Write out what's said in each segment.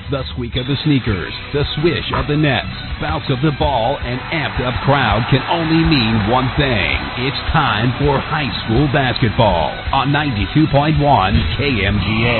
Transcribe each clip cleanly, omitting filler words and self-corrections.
The squeak of the sneakers, the swish of the nets, bounce of the ball, and amped-up crowd can only mean one thing. It's time for high school basketball on 92.1 KMGA.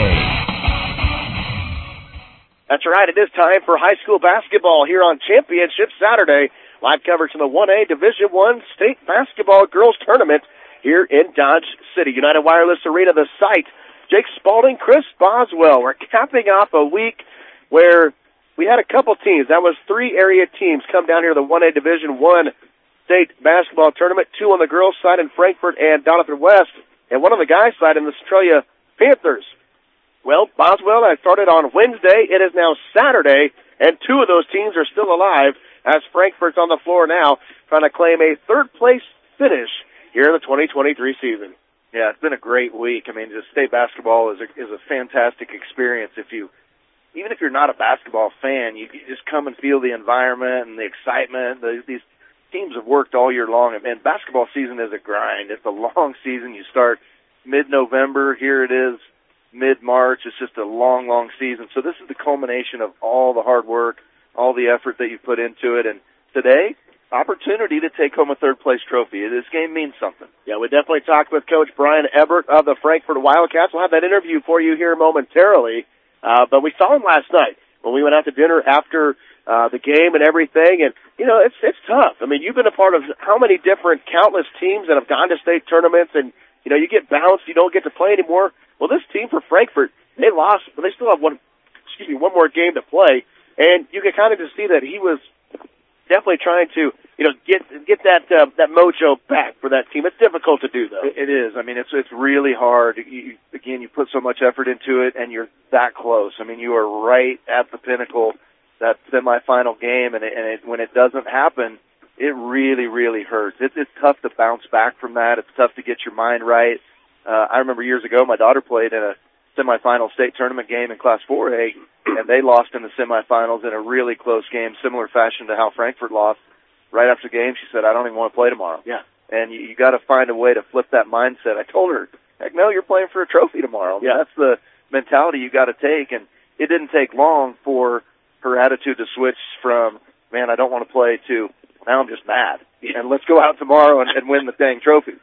That's right. It is time for high school basketball here on Championship Saturday. Live coverage from the 1A Division I State Basketball Girls Tournament here in Dodge City. United Wireless Arena, the site. Jake Spalding, Chris Boswell. We're capping off a week where we had a couple teams. That was 3 area teams come down here to the 1A Division I State Basketball Tournament, 2 on the girls' side in Frankfort and Doniphan West, and 1 on the guys' side in the Centralia Panthers. Well, Boswell, I started on Wednesday. It is now Saturday, and 2 of those teams are still alive as Frankfort's on the floor now trying to claim a third-place finish here in the 2023 season. Yeah, it's been a great week. I mean, just state basketball is a fantastic experience. Even if you're not a basketball fan, you just come and feel the environment and the excitement. These teams have worked all year long, and basketball season is a grind. It's a long season. You start mid-November. Here it is mid-March. It's just a long, long season. So this is the culmination of all the hard work, all the effort that you put into it. And today, opportunity to take home a third-place trophy. This game means something. Yeah, we definitely talked with Coach Brian Ebert of the Frankfort Wildcats. We'll have that interview for you here momentarily. But we saw him last night when we went out to dinner after the game and everything. And, you know, it's tough. I mean, you've been a part of how many different countless teams that have gone to state tournaments and, you know, you get bounced, you don't get to play anymore. Well, this team for Frankfort, they lost, but they still have one more game to play. And you can kind of just see that he was definitely trying to, you know, get that mojo back for that team. It's difficult to do, though. It is. I mean, it's really hard. You put so much effort into it, and you're that close. I mean, you are right at the pinnacle, that semifinal game, and when it doesn't happen, it really, really hurts. It's tough to bounce back from that. It's tough to get your mind right. I remember years ago, my daughter played in a semifinal state tournament game in Class 4A, and they lost in the semifinals in a really close game, similar fashion to how Frankfort lost. Right after the game, she said, I don't even want to play tomorrow. Yeah. And you got to find a way to flip that mindset. I told her, heck no, you're playing for a trophy tomorrow. Yeah. That's the mentality you got to take, and it didn't take long for her attitude to switch from, man, I don't want to play, to, now I'm just mad. And let's go out tomorrow and win the dang trophy.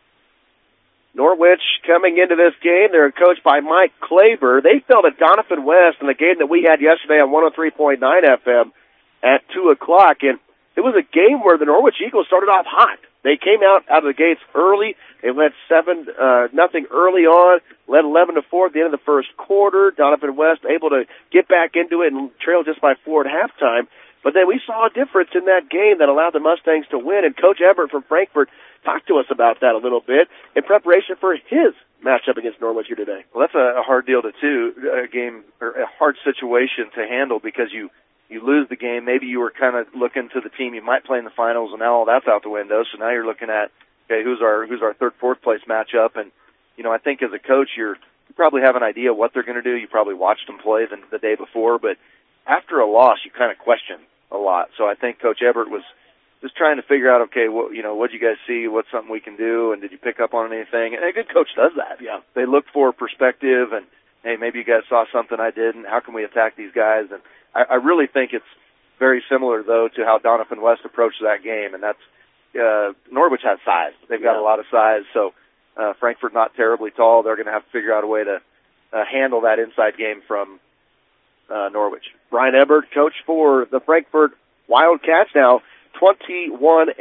Norwich coming into this game, they're coached by Mike Klaber. They fell to Doniphan West in the game that we had yesterday on 103.9 FM at 2 o'clock. And it was a game where the Norwich Eagles started off hot. They came out of the gates early. They led 7-0 early on, led 11-4 at the end of the first quarter. Doniphan West able to get back into it and trail just by 4 at halftime. But then we saw a difference in that game that allowed the Mustangs to win. And Coach Ebert from Frankfort talked to us about that a little bit in preparation for his matchup against Norwich here today. Well, that's a hard deal a game, or a hard situation to handle, because you lose the game. Maybe you were kind of looking to the team you might play in the finals, and now all that's out the window. So now you're looking at, okay, who's our third, fourth place matchup? And, you know, I think as a coach, you probably have an idea what they're going to do. You probably watched them play the day before, but after a loss, you kind of question a lot. So I think Coach Ebert was just trying to figure out, okay, what'd you guys see? What's something we can do? And did you pick up on anything? And a good coach does that. Yeah. They look for perspective, and, hey, maybe you guys saw something I didn't. How can we attack these guys? And I really think it's very similar, though, to how Doniphan West approached that game, and that's Norwich has size. They've got a lot of size, so Frankfort not terribly tall. They're going to have to figure out a way to handle that inside game from Norwich. Brian Ebert, coach for the Frankfort Wildcats, now 21-4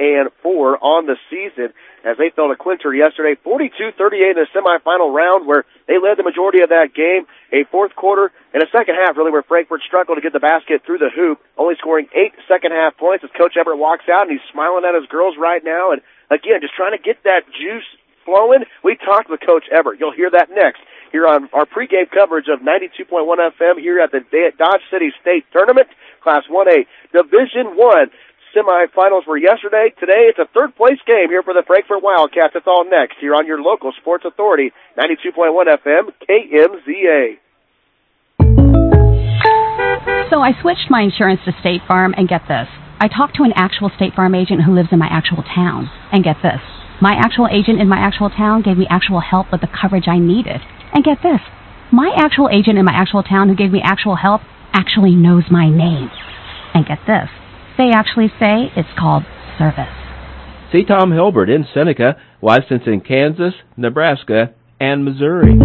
on the season as they fell to Clinton yesterday, 42-38 in the semifinal round, where they led the majority of that game. A fourth quarter and a second half, really, where Frankfort struggled to get the basket through the hoop, only scoring 8 second-half points as Coach Ebert walks out, and he's smiling at his girls right now. And, again, just trying to get that juice flowing. We talked with Coach Ebert. You'll hear that next here on our pregame coverage of 92.1 FM here at the Dodge City State Tournament, Class 1A Division I. Semifinals were yesterday. Today, it's a third-place game here for the Frankfort Wildcats. It's all next here on your local sports authority, 92.1 FM, KMZA. So I switched my insurance to State Farm, and get this. I talked to an actual State Farm agent who lives in my actual town. And get this. My actual agent in my actual town gave me actual help with the coverage I needed. And get this. My actual agent in my actual town who gave me actual help actually knows my name. And get this, they actually say it's called service. See Tom Hilbert in Seneca, licensed in Kansas, Nebraska, and Missouri.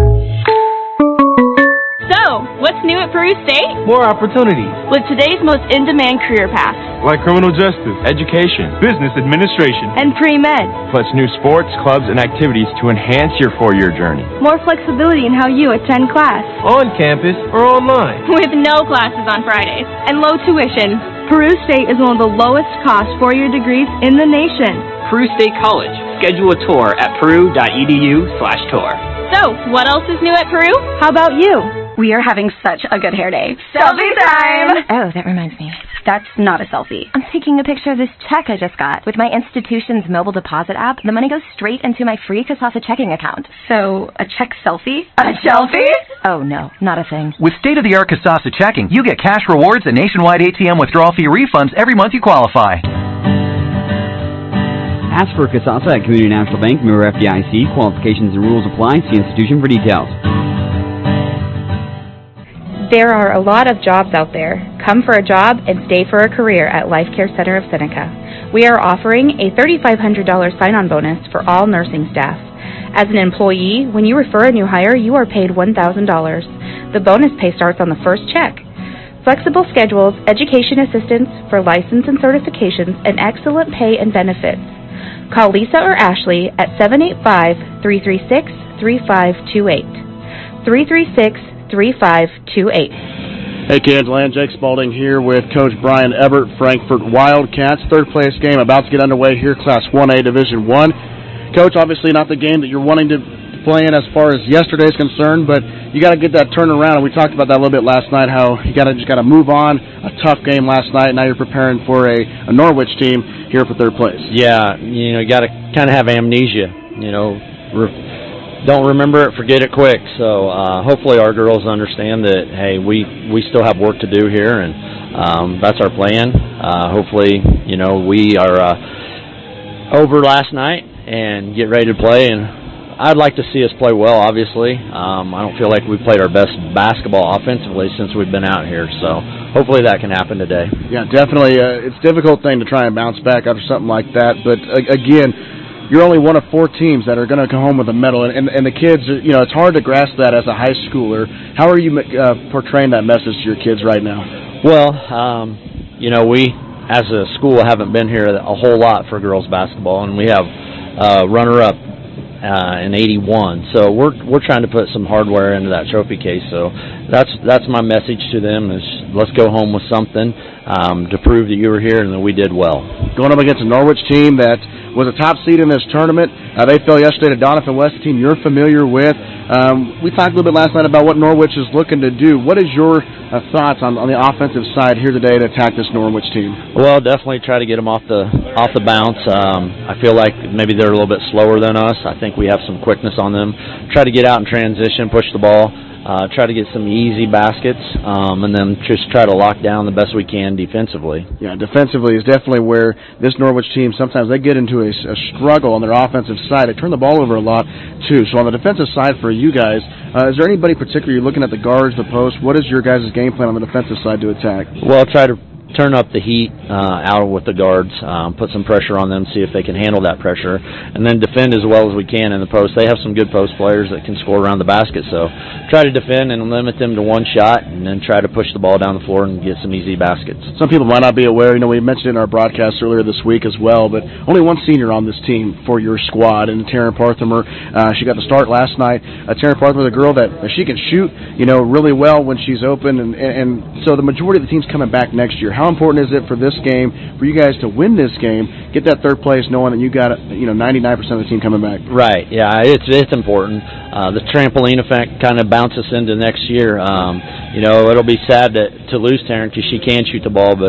So, what's new at Peru State? More opportunities. With today's most in-demand career paths. Like criminal justice, education, business administration, and pre-med. Plus new sports, clubs, and activities to enhance your 4-year journey. More flexibility in how you attend class. On campus or online. With no classes on Fridays. And low tuition. Peru State is one of the lowest cost 4-year degrees in the nation. Peru State College. Schedule a tour at peru.edu/tour. So, what else is new at Peru? How about you? We are having such a good hair day. Selfie time! Oh, that reminds me. That's not a selfie. I'm taking a picture of this check I just got. With my institution's mobile deposit app, the money goes straight into my free Kasasa checking account. So, a check selfie? A selfie? Oh, no, not a thing. With state-of-the-art Kasasa checking, you get cash rewards and nationwide ATM withdrawal fee refunds every month you qualify. Ask for Kasasa at Community National Bank, member FDIC. Qualifications and rules apply. See institution for details. There are a lot of jobs out there. Come for a job and stay for a career at Life Care Center of Seneca. We are offering a $3,500 sign-on bonus for all nursing staff. As an employee, when you refer a new hire, you are paid $1,000. The bonus pay starts on the first check. Flexible schedules, education assistance for license and certifications, and excellent pay and benefits. Call Lisa or Ashley at 785-336-3528. 336-3528. Hey kids, Jake Spalding here with Coach Brian Ebert, Frankfort Wildcats. Third place game about to get underway here, Class 1A Division 1. Coach, obviously not the game that you're wanting to play in as far as yesterday's concerned, but you got to get that turned around, and we talked about that a little bit last night, how you just got to move on. A tough game last night, and now you're preparing for a Norwich team here for third place. Yeah, you got to kind of have amnesia, don't remember it, forget it quick. So hopefully our girls understand that, hey, we still have work to do here, and that's our plan. Hopefully, we are over last night and get ready to play, and I'd like to see us play well, obviously. I don't feel like we've played our best basketball offensively since we've been out here, so hopefully that can happen today. Yeah, definitely. It's a difficult thing to try and bounce back after something like that, but again, you're only one of 4 teams that are going to come home with a medal, and the kids, it's hard to grasp that as a high schooler. How are you portraying that message to your kids right now? Well, we as a school haven't been here a whole lot for girls basketball, and we have runner-up in 81, so we're trying to put some hardware into that trophy case. So that's my message to them is let's go home with something to prove that you were here and that we did well. Going up against a Norwich team that was a top seed in this tournament. They fell yesterday to Doniphan West, a team you're familiar with. We talked a little bit last night about what Norwich is looking to do. What is your thoughts on the offensive side here today to attack this Norwich team? Well, definitely try to get them off the bounce. I feel like maybe they're a little bit slower than us. I think we have some quickness on them. Try to get out in transition, push the ball. Try to get some easy baskets, and then just try to lock down the best we can defensively. Yeah, defensively is definitely where this Norwich team, sometimes they get into a struggle on their offensive side. They turn the ball over a lot, too. So on the defensive side for you guys, is there anybody particular you're looking at the guards, the post? What is your guys' game plan on the defensive side to attack? Well, try to turn up the heat out with the guards, put some pressure on them, see if they can handle that pressure, and then defend as well as we can in the post. They have some good post players that can score around the basket, so try to defend and limit them to one shot, and then try to push the ball down the floor and get some easy baskets. Some people might not be aware, we mentioned it in our broadcast earlier this week as well, but only one senior on this team for your squad, and Taryn Parthamer, she got the start last night. Taryn Parthamer is a girl that she can shoot, really well when she's open, and so the majority of the team's coming back next year. How important is it for this game, for you guys to win this game, get that third place knowing that you got 99% of the team coming back? Right, yeah, it's important. The trampoline effect kind of bounces into next year. It'll be sad to lose Taryn because she can shoot the ball, but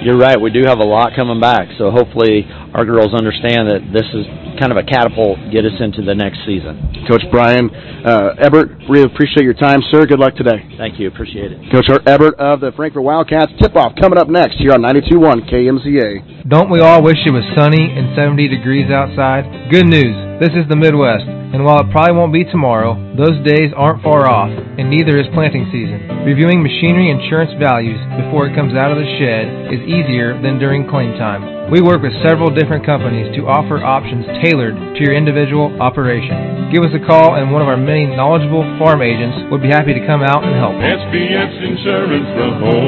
you're right. We do have a lot coming back, so hopefully our girls understand that this is kind of a catapult, get us into the next season. Coach Brian Ebert, really appreciate your time, sir. Good luck today. Thank you. Appreciate it. Coach Ebert of the Frankfort Wildcats. Tip-off coming up next here on 92.1 KMZA. Don't we all wish it was sunny and 70 degrees outside? Good news. This is the Midwest, and while it probably won't be tomorrow, those days aren't far off, and neither is planting season. Reviewing machinery insurance values before it comes out of the shed is easier than during claim time. We work with several different companies to offer options tailored to your individual operation. Give us a call, and one of our many knowledgeable farm agents would be happy to come out and help. SBS Insurance, the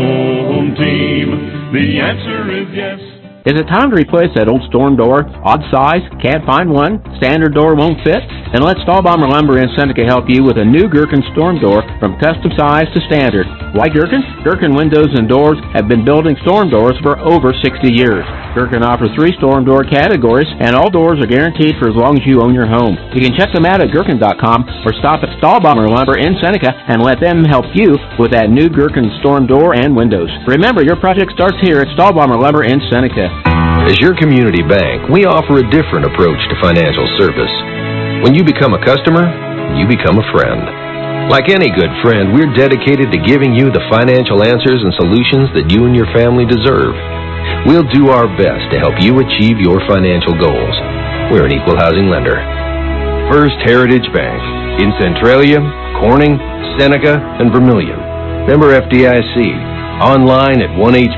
home team. The answer is yes. Is it time to replace that old storm door? Odd size? Can't find one? Standard door won't fit? Then let Stahlbomber Lumber in Seneca help you with a new Gherkin storm door from custom size to standard. Why Gherkin? Gherkin Windows and Doors have been building storm doors for over 60 years. Gherkin offers 3 storm door categories, and all doors are guaranteed for as long as you own your home. You can check them out at Gherkin.com or stop at Stahlbomber Lumber in Seneca and let them help you with that new Gherkin storm door and windows. Remember, your project starts here at Stahlbomber Lumber in Seneca. As your community bank, we offer a different approach to financial service. When you become a customer, you become a friend. Like any good friend, we're dedicated to giving you the financial answers and solutions that you and your family deserve. We'll do our best to help you achieve your financial goals. We're an equal housing lender. First Heritage Bank in Centralia, Corning, Seneca, and Vermilion. Member FDIC. Online at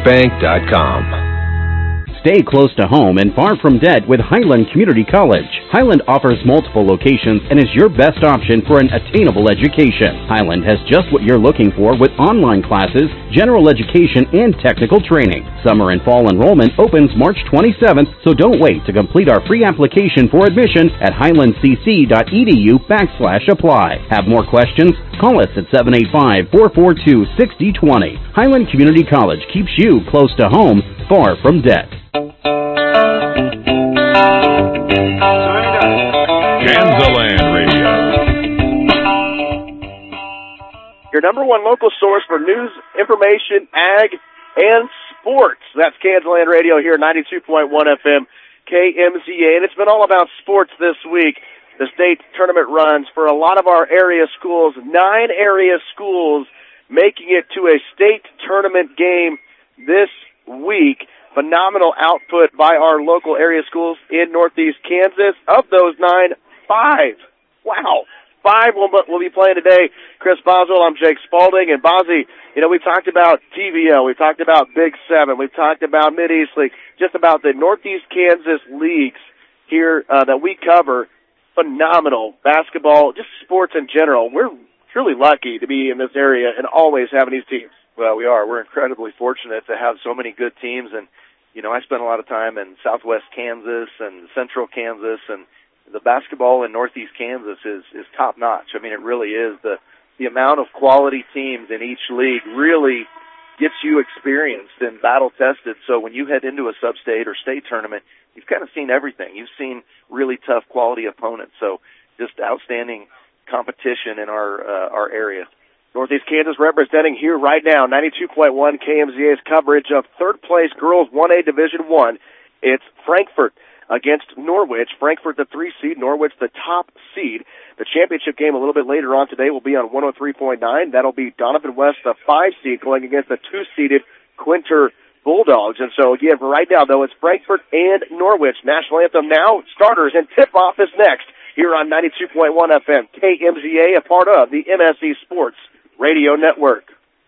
1hbank.com. Stay close to home and far from debt with Highland Community College. Highland offers multiple locations and is your best option for an attainable education. Highland has just what you're looking for with online classes, general education, and technical training. Summer and fall enrollment opens March 27th, so don't wait to complete our free application for admission at highlandcc.edu/apply. Have more questions? Call us at 785-442-6020. Highland Community College keeps you close to home, far from debt. Kansaland Radio. Your number one local source for news, information, ag, and sports. That's Kansaland Radio here, 92.1 FM, KMZA. And it's been all about sports this week. The state tournament runs for a lot of our area schools, 9 area schools making it to a state tournament game this week. Phenomenal output by our local area schools in Northeast Kansas. Of those 9, 5. Wow. 5 will be playing today. Chris Boswell, I'm Jake Spaulding. And Bozzy, we've talked about TVO. We've talked about Big 7. We've talked about Mid-East League. Just about the Northeast Kansas leagues here that we cover. Phenomenal basketball, just sports in general. We're truly lucky to be in this area and always having these teams. Well, we are. We're incredibly fortunate to have so many good teams. And, I spent a lot of time in Southwest Kansas and Central Kansas, and the basketball in Northeast Kansas is top-notch. I mean, it really is. The amount of quality teams in each league really gets you experienced and battle-tested. So when you head into a sub-state or state tournament, you've kind of seen everything. You've seen really tough quality opponents. So just outstanding competition in our area. Northeast Kansas representing here right now, 92.1 KMZA's coverage of third-place girls 1A Division I. It's Frankfort against Norwich. Frankfort, the 3 seed, Norwich, the top seed. The championship game a little bit later on today will be on 103.9. That'll be Donovan West, the 5 seed, going against the 2-seeded Quinter Bulldogs. And so, again, for right now, though, it's Frankfort and Norwich. National anthem now, starters, and tip-off is next here on 92.1 FM, KMZA, a part of the MSE Sports Radio Network.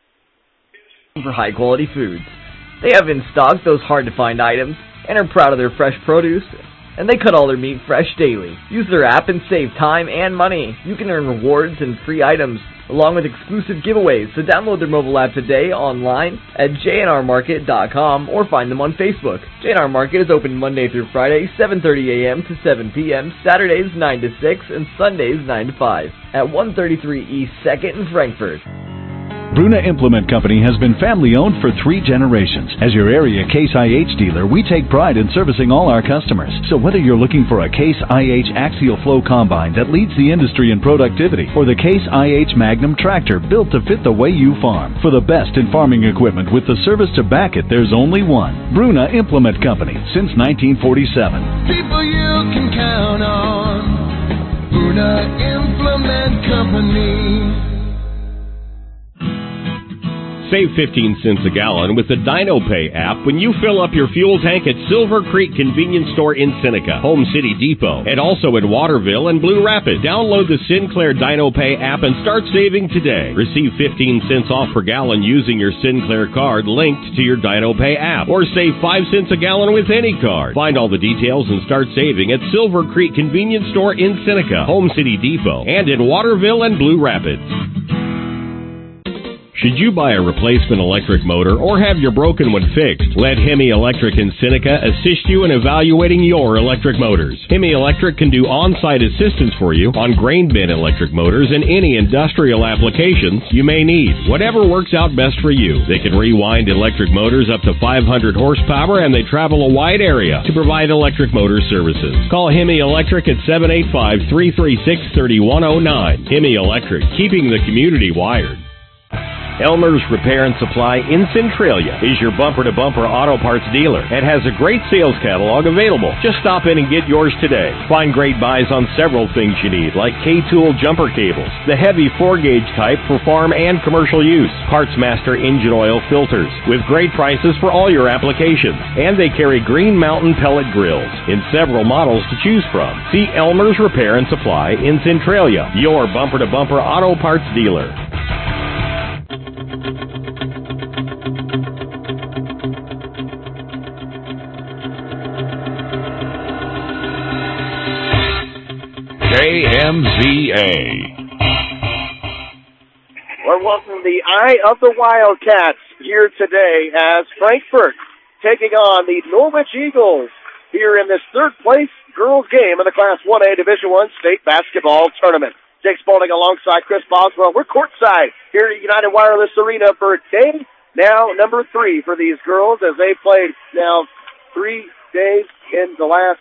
For high-quality foods. They have in stock those hard-to-find items and are proud of their fresh produce, and they cut all their meat fresh daily. Use their app and save time and money. You can earn rewards and free items, along with exclusive giveaways, so download their mobile app today online at jnrmarket.com or find them on Facebook. JNR Market is open Monday through Friday, 7:30 a.m. to 7 p.m., Saturdays 9 to 6, and Sundays 9 to 5 at 133 East 2nd in Frankfort. Bruna Implement Company has been family-owned for 3 generations. As your area Case IH dealer, we take pride in servicing all our customers. So whether you're looking for a Case IH axial flow combine that leads the industry in productivity, or the Case IH Magnum tractor built to fit the way you farm, for the best in farming equipment with the service to back it, there's only one. Bruna Implement Company, since 1947. People you can count on. Bruna Implement Company. Save 15 cents a gallon with the DinoPay app when you fill up your fuel tank at Silver Creek Convenience Store in Seneca, Home City Depot, and also in Waterville and Blue Rapids. Download the Sinclair DinoPay app and start saving today. Receive 15 cents off per gallon using your Sinclair card linked to your DinoPay app, or save 5 cents a gallon with any card. Find all the details and start saving at Silver Creek Convenience Store in Seneca, Home City Depot, and in Waterville and Blue Rapids. Should you buy a replacement electric motor or have your broken one fixed, let Hemi Electric in Seneca assist you in evaluating your electric motors. Hemi Electric can do on-site assistance for you on grain bin electric motors and any industrial applications you may need. Whatever works out best for you. They can rewind electric motors up to 500 horsepower, and they travel a wide area to provide electric motor services. Call Hemi Electric at 785-336-3109. Hemi Electric, keeping the community wired. Elmer's Repair and Supply in Centralia is your bumper-to-bumper auto parts dealer and has a great sales catalog available. Just stop in and get yours today. Find great buys on several things you need, like K-Tool jumper cables, the heavy 4-gauge type for farm and commercial use, PartsMaster engine oil filters, with great prices for all your applications. And they carry Green Mountain pellet grills in several models to choose from. See Elmer's Repair and Supply in Centralia, your bumper-to-bumper auto parts dealer. KMZA. Well, welcome to the Eye of the Wildcats here today as Frankfort taking on the Norwich Eagles here in this third-place girls game in the Class 1A Division I State Basketball Tournament. Jake Spaulding alongside Chris Boswell. We're courtside here at United Wireless Arena for day now number 3 for these girls as they played now 3 times the last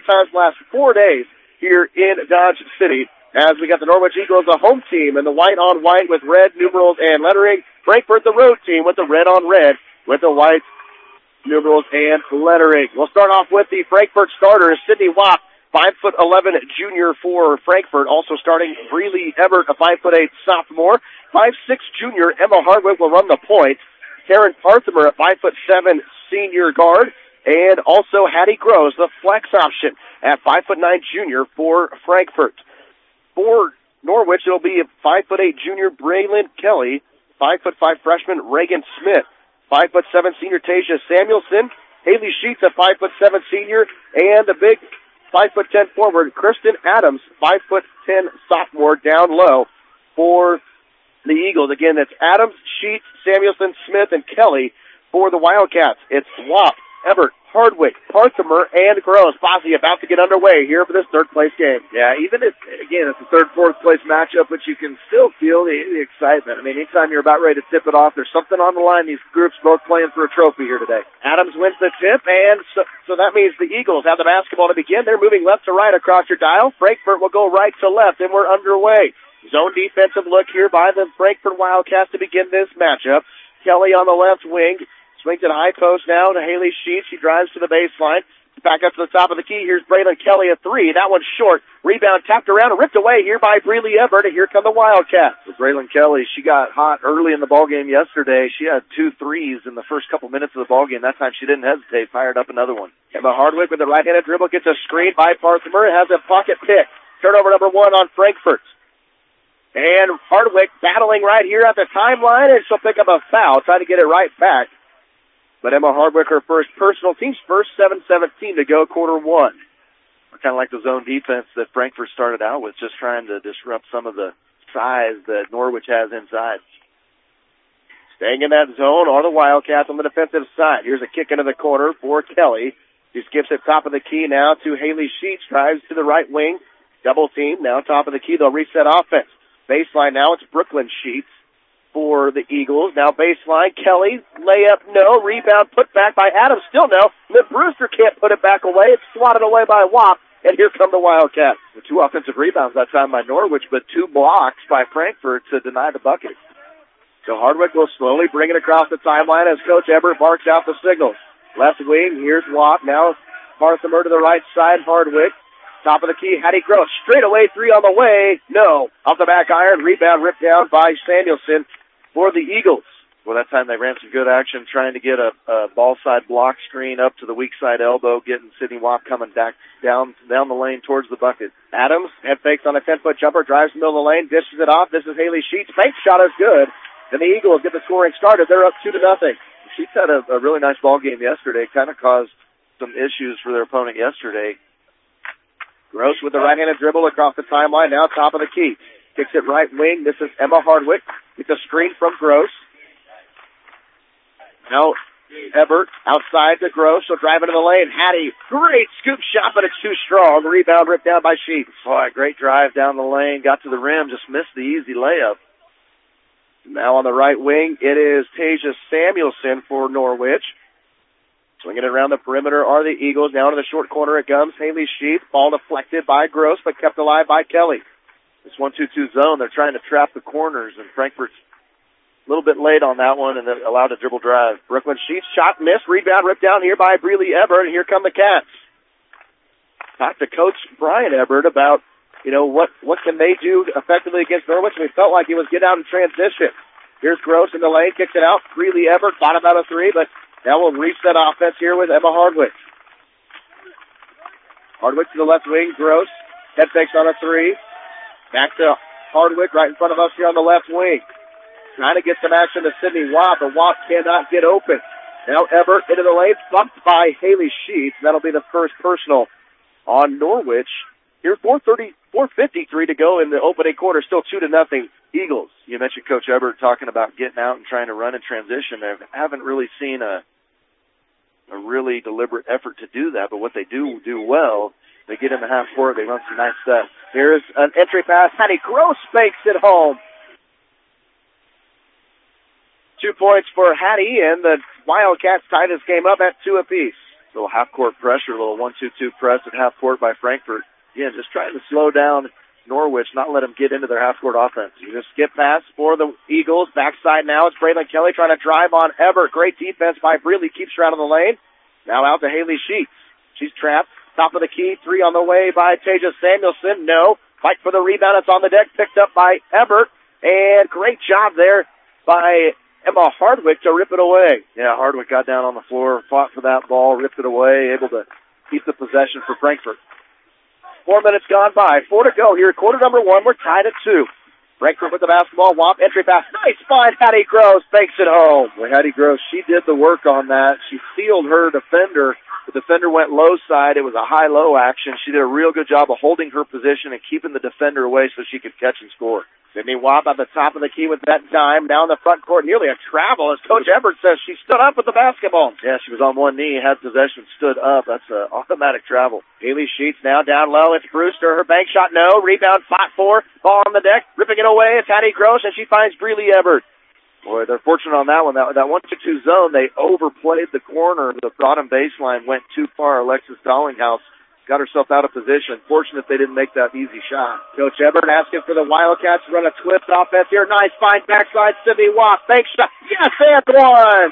4 days here in Dodge City, as we got the Norwich Eagles, the home team, and the white on white with red numerals and lettering. Frankfort, the road team, with the red on red with the white numerals and lettering. We'll start off with the Frankfort starters. Sydney Wapp, 5'11" junior for Frankfort. Also starting Breely Everett, a 5'8" sophomore. 5'6" junior Emma Hardwick will run the point. Karen Parthimer, a 5'7" senior guard. And also Hattie Gross, the flex option at 5'9" junior for Frankfort. For Norwich, it'll be a 5'8" junior Braylon Kelly, 5'5" freshman Reagan Smith, 5'7" senior Tasia Samuelson, Haley Sheets, a 5'7" senior, and the big 5'10" forward Kristen Adams, 5'10" sophomore down low for the Eagles. Again, that's Adams, Sheets, Samuelson, Smith, and Kelly. For the Wildcats, it's Watt, Everett, Hardwick, Parthimer, and Gross. Bossy about to get underway here for this third-place game. Yeah, even if, again, it's a third, fourth-place matchup, but you can still feel the excitement. I mean, anytime you're about ready to tip it off, there's something on the line. These groups both playing for a trophy here today. Adams wins the tip, and so that means the Eagles have the basketball to begin. They're moving left to right across your dial. Frankfort will go right to left, and we're underway. Zone defensive look here by the Frankfort Wildcats to begin this matchup. Kelly on the left wing. Swings it high post now to Haley Sheets. She drives to the baseline. Back up to the top of the key. Here's Braylon Kelly, a 3. That one's short. Rebound tapped around and ripped away here by Breely Everett. And here come the Wildcats. With Braylon Kelly, she got hot early in the ballgame yesterday. She had 2 threes in the first couple minutes of the ballgame. That time she didn't hesitate. Fired up another one. Emma Hardwick with the right-handed dribble gets a screen by Parthimer. Has a pocket pick. Turnover number 1 on Frankfort. And Hardwick battling right here at the timeline, and she'll pick up a foul. Trying to get it right back. But Emma Hardwick, her first personal, team's first, 7:17 to go, quarter 1. Kind of like the zone defense that Frankfort started out with, just trying to disrupt some of the size that Norwich has inside. Staying in that zone are the Wildcats on the defensive side. Here's a kick into the corner for Kelly. She skips at top of the key now to Haley Sheets, drives to the right wing. Double team, now top of the key, they'll reset offense. Baseline now, it's Brooklyn Sheets. for the Eagles. Now baseline, Kelly, layup, no. Rebound put back by Adams, still no. Liv Brewster can't put it back away. It's swatted away by Wap, and here come the Wildcats. 2 offensive rebounds that time by Norwich, but 2 blocks by Frankfurt to deny the bucket. So Hardwick will slowly bring it across the timeline as Coach Ebert barks out the signal. Left wing, here's Wap. Now Barthomer to the right side, Hardwick. Top of the key, Hattie Gross. Straight away, 3 on the way. No. Off the back iron, rebound ripped down by Samuelson for the Eagles. Well, that time they ran some good action trying to get a ball side block screen up to the weak side elbow, getting Sydney Wap coming back down the lane towards the bucket. Adams, head fakes on a 10-foot jumper, drives the middle of the lane, dishes it off. This is Haley Sheets. Fake shot is good. And the Eagles get the scoring started. They're up 2-0. Sheets had a really nice ball game yesterday, kind of caused some issues for their opponent yesterday. Gross with the right-handed dribble across the timeline, now top of the key. Kicks it right wing. This is Emma Hardwick. Gets a screen from Gross. Now Ebert outside to Gross. She'll drive into the lane. Hattie, great scoop shot, but it's too strong. Rebound ripped down by Sheets. Boy, great drive down the lane. Got to the rim, just missed the easy layup. Now on the right wing, it is Tasia Samuelson for Norwich. Swinging it around the perimeter are the Eagles. Now to the short corner it comes. Haley Sheets. Ball deflected by Gross, but kept alive by Kelly. This 1-2-2 zone, they're trying to trap the corners, and Frankfurt's a little bit late on that one and then allowed a dribble drive. Brooklyn Sheets, shot missed, rebound ripped down here by Breeley Ebert, and here come the Cats. Talked to Coach Brian Ebert about, what can they do effectively against Norwich. We felt like he was getting out in transition. Here's Gross in the lane, kicks it out. Breeley Ebert thought about a 3, but now we'll reset offense here with Emma Hardwick. Hardwick to the left wing, Gross. Head fakes on a 3. Back to Hardwick right in front of us here on the left wing. Trying to get some action to Sydney Wap, but Wap cannot get open. Now Ebert into the lane, bumped by Haley Sheets. That'll be the first personal on Norwich. Here, 4:53 to go in the opening quarter. Still 2-0 Eagles. You mentioned Coach Ebert talking about getting out and trying to run in transition. They haven't really seen a really deliberate effort to do that, but what they do well, they get in the half court, they run some nice sets. Here's an entry pass. Hattie Gross makes it home. 2 points for Hattie, and the Wildcats tied this game up at 2 apiece. A little half-court pressure, a little 1-2-2 press at half-court by Frankfurt. Again, just trying to slow down Norwich, not let them get into their half-court offense. Just skip pass for the Eagles. Backside now, it's Braylon Kelly trying to drive on Ebert. Great defense by Breeley. Keeps her out of the lane. Now out to Haley Sheets. She's trapped. Top of the key. 3 on the way by Tasia Samuelson. No. Fight for the rebound. It's on the deck. Picked up by Ebert. And great job there by Emma Hardwick to rip it away. Yeah, Hardwick got down on the floor, fought for that ball, ripped it away, able to keep the possession for Frankfurt. 4 minutes gone by. 4 to go here. Quarter number 1. We're tied at 2. Frankfurt with the basketball. Wap, entry pass. Nice find. Hattie Gross banks it home. Well, Hattie Gross, she did the work on that. She sealed her defender. The defender went low side. It was a high-low action. She did a real good job of holding her position and keeping the defender away so she could catch and score. Sydney Wap at the top of the key with that dime. Down the front court, nearly a travel, as Coach Ebert says. She stood up with the basketball. Yeah, she was on one knee, had possession, stood up. That's an automatic travel. Haley Sheets now down low. It's Brewster. Her bank shot, no. Rebound, fought for. Ball on the deck. Ripping it away. It's Hattie Gross, and she finds Breeley Ebert. Boy, they're fortunate on that one. That 1-2 zone, they overplayed the corner. The bottom baseline went too far. Alexis Dollinghouse got herself out of position. Fortunate they didn't make that easy shot. Coach Ebert asking for the Wildcats to run a twist offense here. Nice find backside. Sydney Wap. Bank shot. Yes, and one.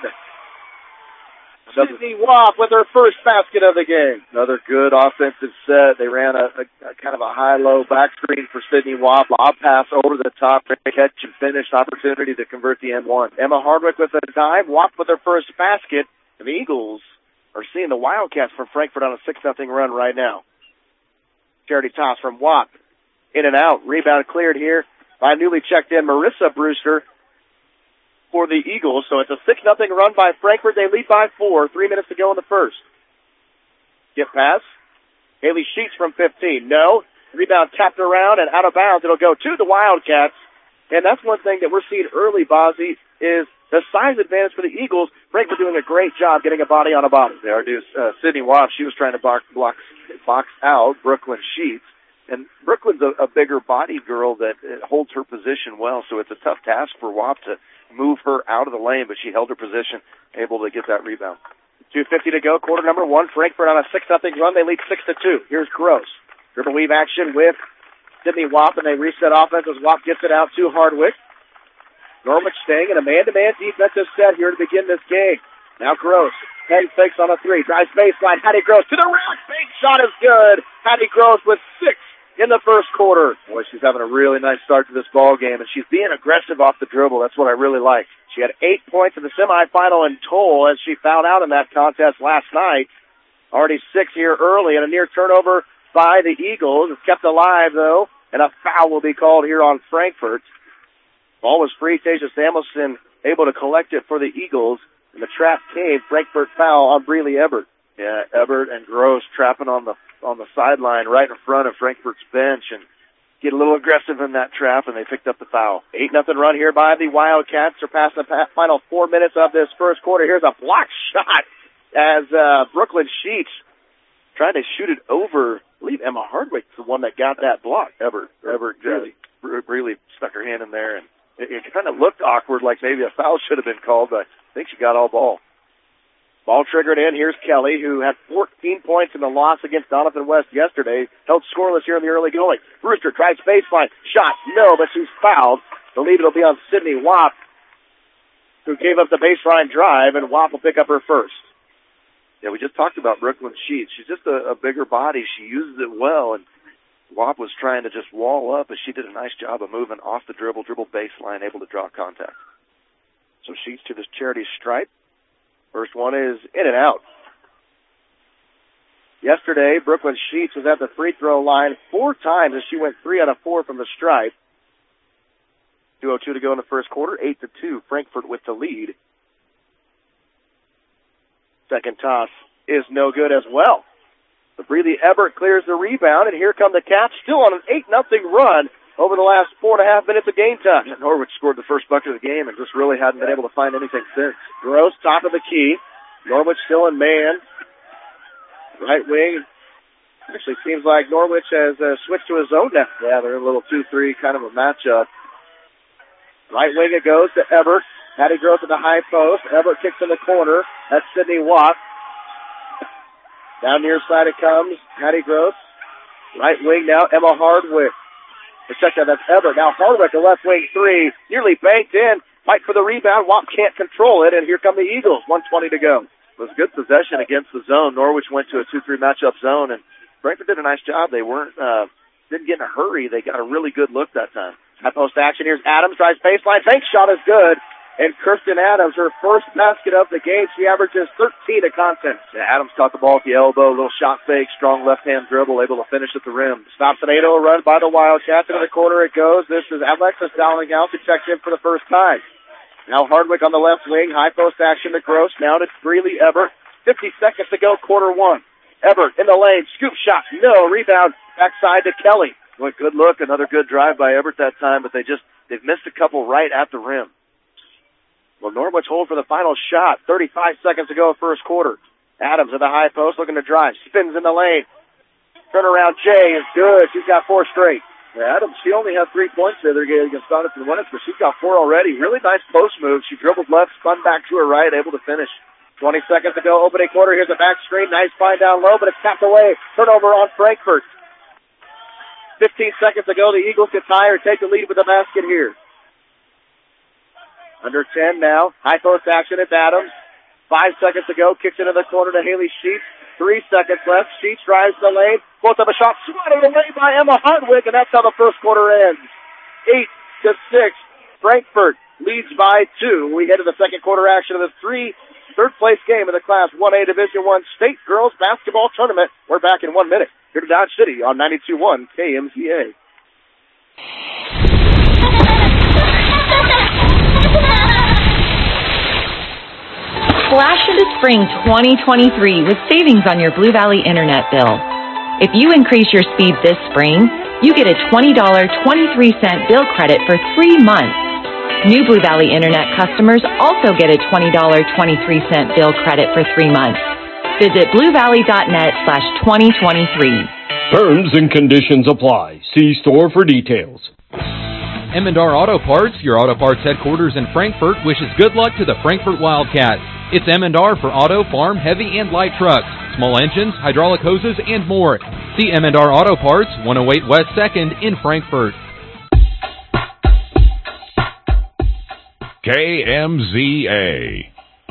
Sydney Wap with her first basket of the game. Another good offensive set. They ran a kind of a high-low back screen for Sydney Wap. Lob pass over the top. Catch and finish opportunity to convert the N1. Emma Hardwick with a dime. Wap with her first basket. And the Eagles are seeing the Wildcats from Frankfurt on a 6-0 run right now. Charity toss from Wap. In and out. Rebound cleared here by newly checked in Marissa Brewster for the Eagles. So it's a 6-0 run by Frankfurt. They lead by 4. 3 minutes to go in the first. Skip pass. Haley Sheets from 15. No. Rebound tapped around and out of bounds. It'll go to the Wildcats. And that's one thing that we're seeing early, Bozzy, is the size advantage for the Eagles. Frankfurt doing a great job getting a body on a body. They are due. Sydney Wap, she was trying to box out Brooklyn Sheets. And Brooklyn's a bigger body girl that holds her position well, so it's a tough task for Wap to move her out of the lane, but she held her position, able to get that rebound. 2:50 to go, quarter number one. Frankfurt on a 6-0 run. They lead 6-2. Here's Gross. Dribble weave action with Sydney Wap, and they reset offense as Wap gets it out to Hardwick. Norwich staying in a man-to-man defensive set here to begin this game. Now Gross. Head fakes on a three. Drives baseline. Hattie Gross to the rack. Big shot is good. Hattie Gross with 6 in the first quarter. Boy, she's having a really nice start to this ball game, and she's being aggressive off the dribble. That's what I really like. She had 8 points in the semifinal in total as she fouled out in that contest last night. Already 6 here early, and a near turnover by the Eagles. It's kept alive, though, and a foul will be called here on Frankfurt. Ball was free. Tasia Samuelson able to collect it for the Eagles. And the trap came. Frankfurt foul on Breely Ebert. Yeah, Ebert and Gross trapping on the sideline right in front of Frankfurt's bench and get a little aggressive in that trap, and they picked up the foul. 8-0 run here by the Wildcats. They're past the final 4 minutes of this first quarter. Here's a block shot as Brooklyn Sheets tried to shoot it over. I believe Emma Hardwick's the one that got that block. Ebert really stuck her hand in there, and it kind of looked awkward, like maybe a foul should have been called, but I think she got all ball. Ball triggered in. Here's Kelly, who had 14 points in the loss against Donovan West yesterday. Held scoreless here in the early going. Brewster tries baseline. Shot. No, but she's fouled. The lead will be on Sydney Wap, who gave up the baseline drive, and Wap will pick up her first. Yeah, we just talked about Brooklyn Sheets. She's just a bigger body. She uses it well, and Wap was trying to just wall up, but she did a nice job of moving off the dribble baseline, able to draw contact. So Sheets to this charity stripe. First one is in and out. Yesterday, Brooklyn Sheets was at the free throw line 4 times as she went 3 out of 4 from the stripe. 2:02 to go in the first quarter, 8-2. Frankfurt with the lead. Second toss is no good as well. The Breely Ebert clears the rebound, and here come the Cats, still on an 8-0 run over the last 4.5 minutes of game time. Norwich scored the first bucket of the game and just really hadn't been able to find anything since. Gross, top of the key. Norwich still in man. Right wing. Actually seems like Norwich has switched to a zone now. Yeah, they're a little 2-3 kind of a matchup. Right wing it goes to Ebert. Hattie Gross at the high post. Ebert kicks in the corner. That's Sydney Watt. Down near side it comes. Hattie Gross. Right wing now, Emma Hardwick. Check that, that's Ebert. Now Hardwick, a left wing three, nearly banked in. Fight for the rebound. Watt can't control it, and here come the Eagles. 1:20 to go. It was good possession against the zone. Norwich went to a 2-3 matchup zone, and Frankfurt did a nice job. They didn't get in a hurry. They got a really good look that time. High post action. Here's Adams, tries baseline. Bank shot is good. And Kirsten Adams, her first basket of the game, she averages 13 a contest. Yeah, Adams caught the ball at the elbow, little shot fake, strong left-hand dribble, able to finish at the rim. Stops an 8-0 run by the Wildcats. Into the corner it goes. This is Alexis Dowling-House, who checks in for the first time. Now Hardwick on the left wing, high post action to Gross. Now to Breely Ebert. 50 seconds to go, quarter one. Ebert in the lane, scoop shot, no, rebound, backside to Kelly. Well, good look, another good drive by Ebert that time, but they've missed a couple right at the rim. Well, Norwich hold for the final shot. 35 seconds to go, first quarter. Adams at the high post, looking to drive. Spins in the lane. Turnaround Jay is good. She's got 4 straight. Yeah, Adams, she only had 3 points the other game against Donovan West, but she's got 4 already. Really nice post move. She dribbled left, spun back to her right, able to finish. 20 seconds to go, opening quarter. Here's a back screen. Nice find down low, but it's tapped away. Turnover on Frankfurt. 15 seconds to go. The Eagles get tired, take the lead with the basket here. Under 10 now. High post action. It's Adams. 5 seconds to go. Kicks into the corner to Haley Sheets. 3 seconds left. Sheets drives the lane. Pulls up a shot. Swatted away by Emma Hardwick, and that's how the first quarter ends. 8-6. Frankfurt leads by 2. We head to the second quarter action of the third place game of the Class 1A Division I State Girls Basketball Tournament. We're back in 1 minute. Here to Dodge City on 92.1 KMZA. Splash into spring 2023 with savings on your Blue Valley Internet bill. If you increase your speed this spring, you get a $20 23-cent bill credit for 3 months. New Blue Valley Internet customers also get a $20 23-cent bill credit for 3 months. Visit bluevalley.net/2023. Terms and conditions apply. See store for details. Emendar Auto Parts, your auto parts headquarters in Frankfort, wishes good luck to the Frankfort Wildcats. It's Emendar for auto, farm, heavy, and light trucks, small engines, hydraulic hoses, and more. See Emendar Auto Parts, 108 West 2nd in Frankfort. KMZA.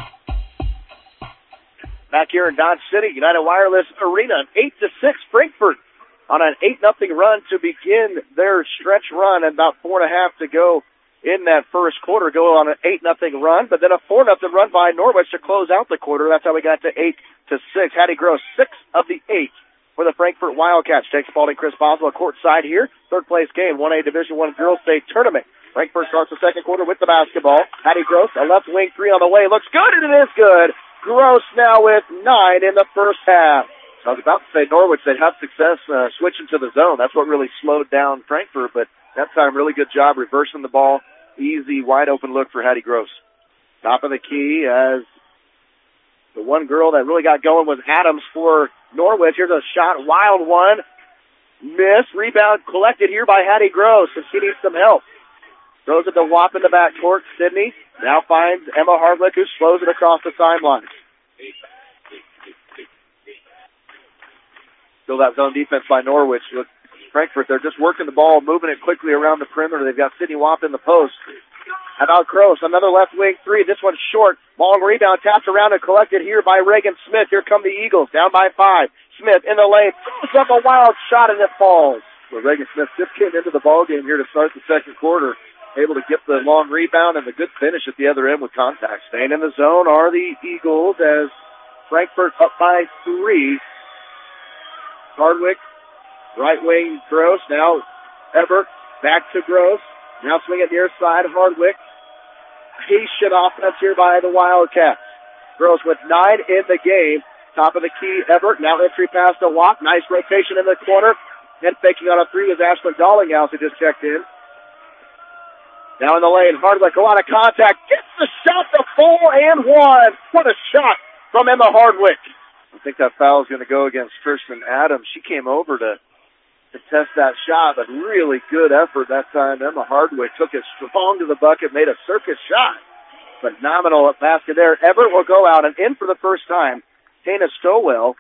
Back here in Dodge City, United Wireless Arena, 8-6 Frankfort on an 8-0 run to begin their stretch run, and about 4.5 to go in that first quarter. Go on an 8-0 run, but then a 4-0 run by Norwich to close out the quarter. That's how we got to 8-6. Hattie Gross, 6 of the 8 for the Frankfort Wildcats. Jake Spalding, Chris Boswell courtside here. Third place game, 1A Division I Girls State Tournament. Frankfort starts the second quarter with the basketball. Hattie Gross, a left wing three on the way. Looks good, and it is good. Gross now with 9 in the first half. I was about to say Norwich, they'd have success switching to the zone. That's what really slowed down Frankfort, but that time really good job reversing the ball. Easy, wide open look for Hattie Gross. Top of the key as the one girl that really got going was Adams for Norwich. Here's a shot, wild one. Miss, rebound collected here by Hattie Gross, and she needs some help. Throws it to Wap in the backcourt. Sydney now finds Emma Hardwick, who slows it across the sidelines. Still that zone defense by Norwich. Look, Frankfort, they're just working the ball, moving it quickly around the perimeter. They've got Sydney Wap in the post. How about Gross? Another left wing three. This one's short. Ball and rebound tapped around and collected here by Reagan Smith. Here come the Eagles, down by 5. Smith in the lane. Throws up a wild shot, and it falls. Well, Reagan Smith just came into the ball game here to start the second quarter. Able to get the long rebound and the good finish at the other end with contact. Staying in the zone are the Eagles as Frankfort up by 3. Hardwick, right wing, Gross. Now Ebert, back to Gross. Now swing it near side, Hardwick. Patient offense here by the Wildcats. Gross with 9 in the game. Top of the key, Ebert. Now entry pass to Watt. Nice rotation in the corner. Head faking on a 3 was Ashlyn Dollinghouse who just checked in. Now in the lane, Hardwick, a lot of contact. Gets the shot to fall and one. What a shot from Emma Hardwick. I think that foul is going to go against Kirsten Adams. She came over to test that shot, but really good effort that time. Emma Hardwick took it strong to the bucket, made a circus shot. Phenomenal basket there. Everett will go out and in for the first time. Tana Stowell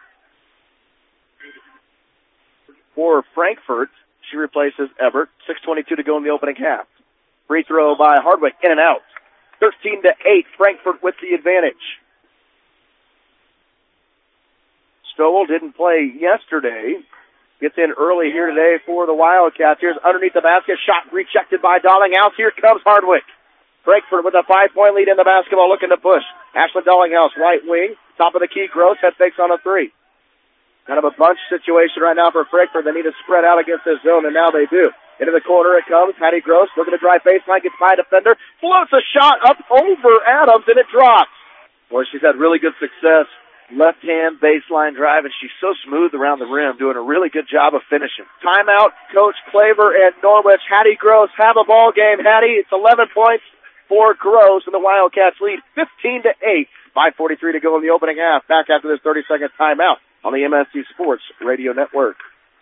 for Frankfort. She replaces Everett. 6:22 to go in the opening half. Free throw by Hardwick, in and out. 13-8, Frankfort with the advantage. Stowell didn't play yesterday. Gets in early here today for the Wildcats. Here's underneath the basket, shot rejected by Dollinghouse. Here comes Hardwick. Frankfort with a 5-point lead in the basketball, looking to push. Ashlyn Dollinghouse, right wing, top of the key, Gross, head fakes on a 3. Kind of a bunch situation right now for Frankfort. They need to spread out against this zone, and now they do. Into the corner it comes. Hattie Gross looking to drive baseline, gets by a defender, floats a shot up over Adams, and it drops. Boy, she's had really good success. Left-hand baseline drive, and she's so smooth around the rim, doing a really good job of finishing. Timeout, Coach Claver and Norwich. Hattie Gross have a ball game. Hattie, it's 11 points for Gross, and the Wildcats lead 15-8. 5:43 to go in the opening half. Back after this 30-second timeout on the MSC Sports Radio Network.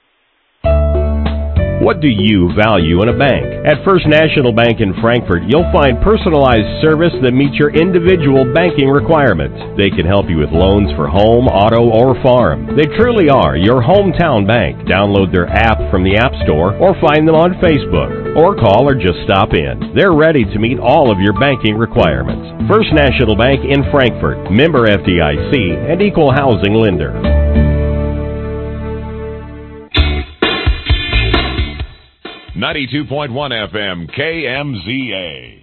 What do you value in a bank? At First National Bank in Frankfort, you'll find personalized service that meets your individual banking requirements. They can help you with loans for home, auto, or farm. They truly are your hometown bank. Download their app from the App Store or find them on Facebook. Or call or just stop in. They're ready to meet all of your banking requirements. First National Bank in Frankfort, member FDIC, and equal housing lender. 92.1 FM, KMZA.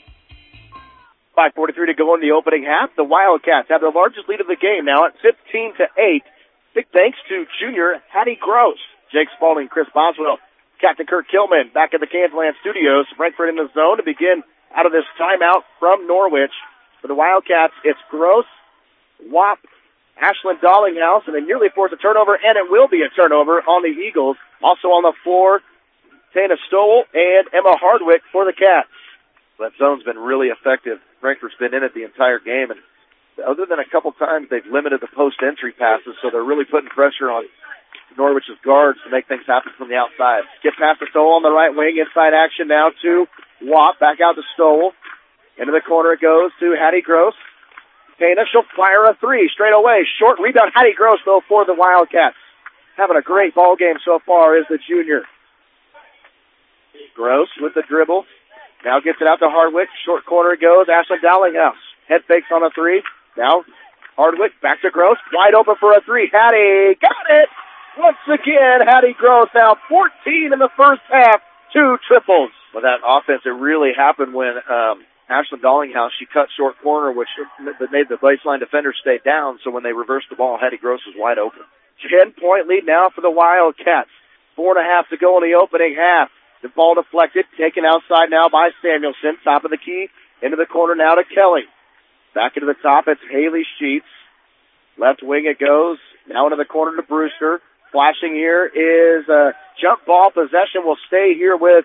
5:43 to go in the opening half. The Wildcats have the largest lead of the game now at 15-8. Big thanks to junior Hattie Gross. Jake Spalding, Chris Boswell, Captain Kurt Kilman back at the Kansland Studios. Frankfort in the zone to begin out of this timeout from Norwich. For the Wildcats, it's Gross, Wap, Ashlyn Dollinghouse, and they nearly force a turnover, and it will be a turnover on the Eagles. Also on the floor, Tana Stowell and Emma Hardwick for the Cats. That zone's been really effective. Frankfort's been in it the entire game, and other than a couple times, they've limited the post-entry passes, so they're really putting pressure on Norwich's guards to make things happen from the outside. Skip past the Stoll on the right wing. Inside action now to Watt. Back out to Stoll. Into the corner it goes to Hattie Gross. Dana, she'll fire a three straight away. Short rebound. Hattie Gross, though, for the Wildcats. Having a great ball game so far is the junior. Gross with the dribble. Now gets it out to Hardwick. Short corner it goes. Ashlyn Dowlinghouse. Head fakes on a three. Now Hardwick back to Gross. Wide open for a three. Hattie got it! Once again, Hattie Gross now 14 in the first half. 2 triples. Well, that offense, it really happened when Ashlyn Dallinghouse, she cut short corner, which made the baseline defender stay down. So when they reversed the ball, Hattie Gross was wide open. 10-point lead now for the Wildcats. 4.5 to go in the opening half. The ball deflected, taken outside now by Samuelson. Top of the key, into the corner now to Kelly. Back into the top, it's Haley Sheets. Left wing it goes. Now into the corner to Brewster. Flashing here is a jump ball. Possession will stay here with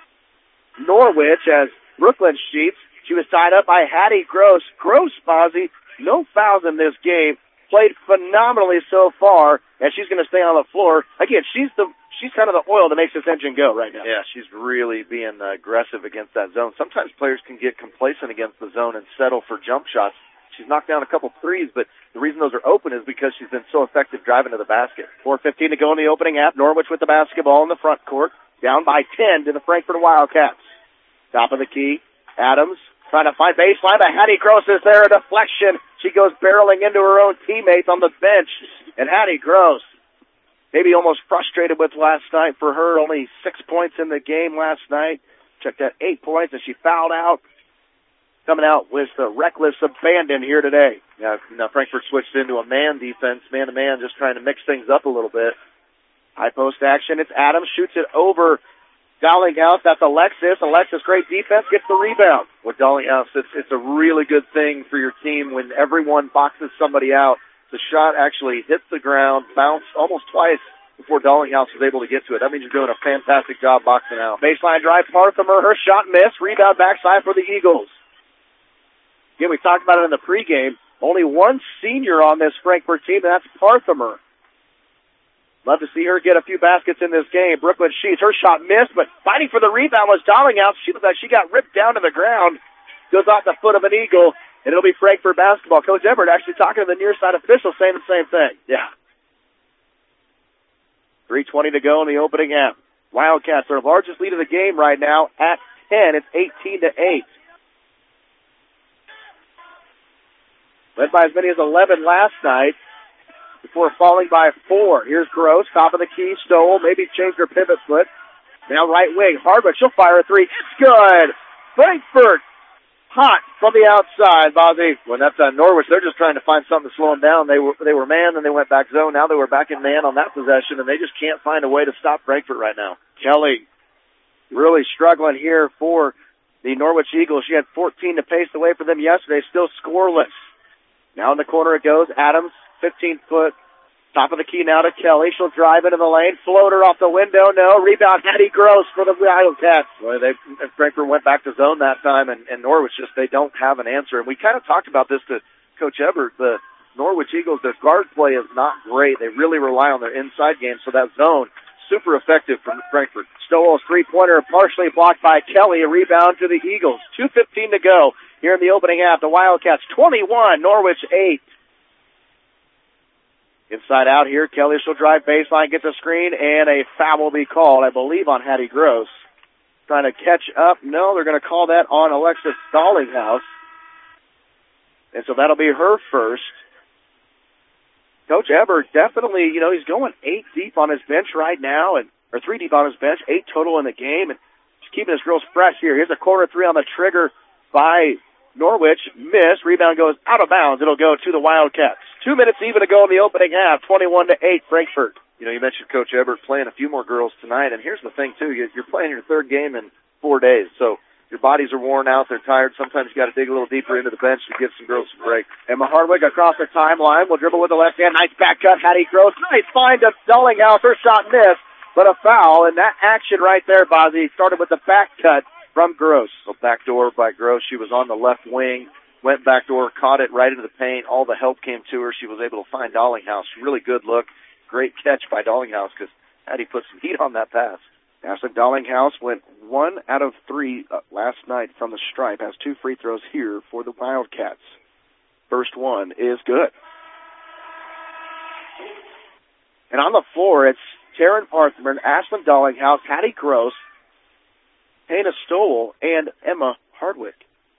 Norwich as Brooklyn Sheets. She was tied up by Hattie Gross. Gross, Bozzy, no fouls in this game. Played phenomenally so far, and she's going to stay on the floor. Again, she's kind of the oil that makes this engine go right now. Yeah, she's really being aggressive against that zone. Sometimes players can get complacent against the zone and settle for jump shots. She's knocked down a couple threes, but the reason those are open is because she's been so effective driving to the basket. 4:15 to go in the opening half. Norwich with the basketball in the front court. Down by 10 to the Frankfurt Wildcats. Top of the key. Adams trying to find baseline, but Hattie Gross is there. A deflection. She goes barreling into her own teammates on the bench. And Hattie Gross, maybe almost frustrated with last night for her. Only 6 points in the game last night. Checked at 8 points, and she fouled out. Coming out with the reckless abandon here today. Now Frankfurt switched into a man defense, man-to-man, just trying to mix things up a little bit. High post action. It's Adams. Shoots it over Dallinghouse. That's Alexis. Alexis, great defense, gets the rebound. With Dallinghouse, it's a really good thing for your team when everyone boxes somebody out. The shot actually hit the ground, bounced almost twice before Dallinghouse was able to get to it. That means you're doing a fantastic job boxing out. Baseline drive, Parthimer. Her shot missed. Rebound backside for the Eagles. Again, we talked about it in the pregame. Only one senior on this Frankfurt team, and that's Parthimer. Love to see her get a few baskets in this game. Brooklyn Sheets, her shot missed, but fighting for the rebound was Dallinghouse. She looked like she got ripped down to the ground. Goes off the foot of an Eagle, and it'll be Frankfurt basketball. Coach Everett actually talking to the near side official saying the same thing. Yeah. 3:20 to go in the opening half. Wildcats, their largest lead of the game right now at 10. It's 18-8. Led by as many as 11 last night before falling by 4. Here's Gross, top of the key, Stoll, maybe changed her pivot foot. Now right wing, Hardwick, she'll fire a three. It's good! Frankfurt, hot from the outside, Bozzy. When that's on Norwich, they're just trying to find something to slow them down. They were man, then they went back zone. Now they were back in man on that possession, and they just can't find a way to stop Frankfurt right now. Kelly really struggling here for the Norwich Eagles. She had 14 to pace the way for them yesterday, still scoreless. Now in the corner it goes. Adams, 15-foot. Top of the key now to Kelly. She'll drive into the lane. Floater off the window. No. Rebound. Hattie Gross for the Wildcats. Well, Frankfurt went back to zone that time, and Norwich just, they don't have an answer. And we kind of talked about this to Coach Everett. The Norwich Eagles, their guard play is not great. They really rely on their inside game, so that zone, super effective for Frankfurt. Stowell's three-pointer partially blocked by Kelly. A rebound to the Eagles. 2:15 to go here in the opening half. The Wildcats 21, Norwich 8. Inside out here, Kelly she'll drive baseline, gets a screen, and a foul will be called, I believe, on Hattie Gross. Trying to catch up. No, they're going to call that on Alexis Dallinghouse. And so that'll be her first. Coach Ebert definitely, he's going 8 deep on his bench right now, or 3 deep on his bench, 8 total in the game, and just keeping his girls fresh here. Here's a corner three on the trigger by Norwich. Miss. Rebound goes out of bounds. It'll go to the Wildcats. 2 minutes even to go in the opening half. 21-8, Frankfurt. You mentioned Coach Ebert playing a few more girls tonight, and here's the thing, too. You're playing your third game in 4 days, so your bodies are worn out. They're tired. Sometimes you got to dig a little deeper into the bench to give some girls some break. Emma Hardwick across the timeline will dribble with the left hand. Nice back cut. Hattie Gross. Nice find of Dallinghouse. Her shot missed, but a foul. And that action right there, Bozzy, started with the back cut from Gross. So backdoor by Gross. She was on the left wing, went backdoor, caught it right into the paint. All the help came to her. She was able to find Dallinghouse. Really good look. great catch by Dollinghouse because Hattie put some heat on that pass. Ashley Dollinghouse went 1 out of 3 last night from the stripe. Has 2 free throws here for the Wildcats. First one is good. And on the floor, it's Taryn Parthman, Ashlyn Dollinghouse, Hattie Gross, Hannah Stoll, and Emma Hardwick.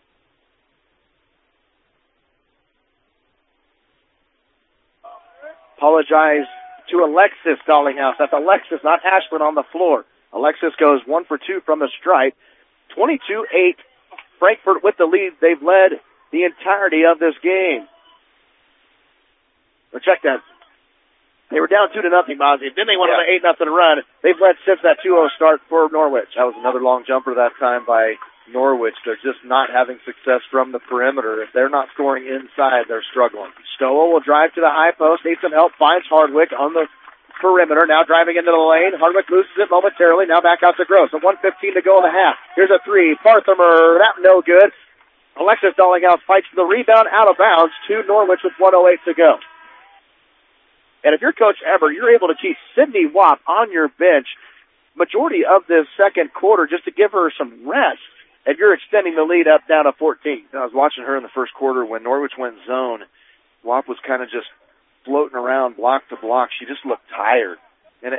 Apologize to Alexis Dollinghouse. That's Alexis, not Ashlyn, on the floor. Alexis goes 1 for 2 from the stripe. 22-8. Frankfort with the lead. They've led the entirety of this game. So check that. They were down 2-0, Mozzie. Then they went on an 8-0 run. They've led since that 2-0 start for Norwich. That was another long jumper that time by Norwich. They're just not having success from the perimeter. If they're not scoring inside, they're struggling. Stoll will drive to the high post. Needs some help. Finds Hardwick on the perimeter. Now driving into the lane. Hardwick loses it momentarily. Now back out to Gross. A 1:15 to go in the half. Here's a 3. Parthamer. That no good. Alexis Dollinghouse fights for the rebound out of bounds to Norwich with 1:08 to go. And if you're Coach Ebert, you're able to keep Sydney Wapp on your bench majority of this second quarter just to give her some rest. And you're extending the lead up down to 14. I was watching her in the first quarter when Norwich went zone. Wapp was kind of just floating around block to block. She just looked tired. And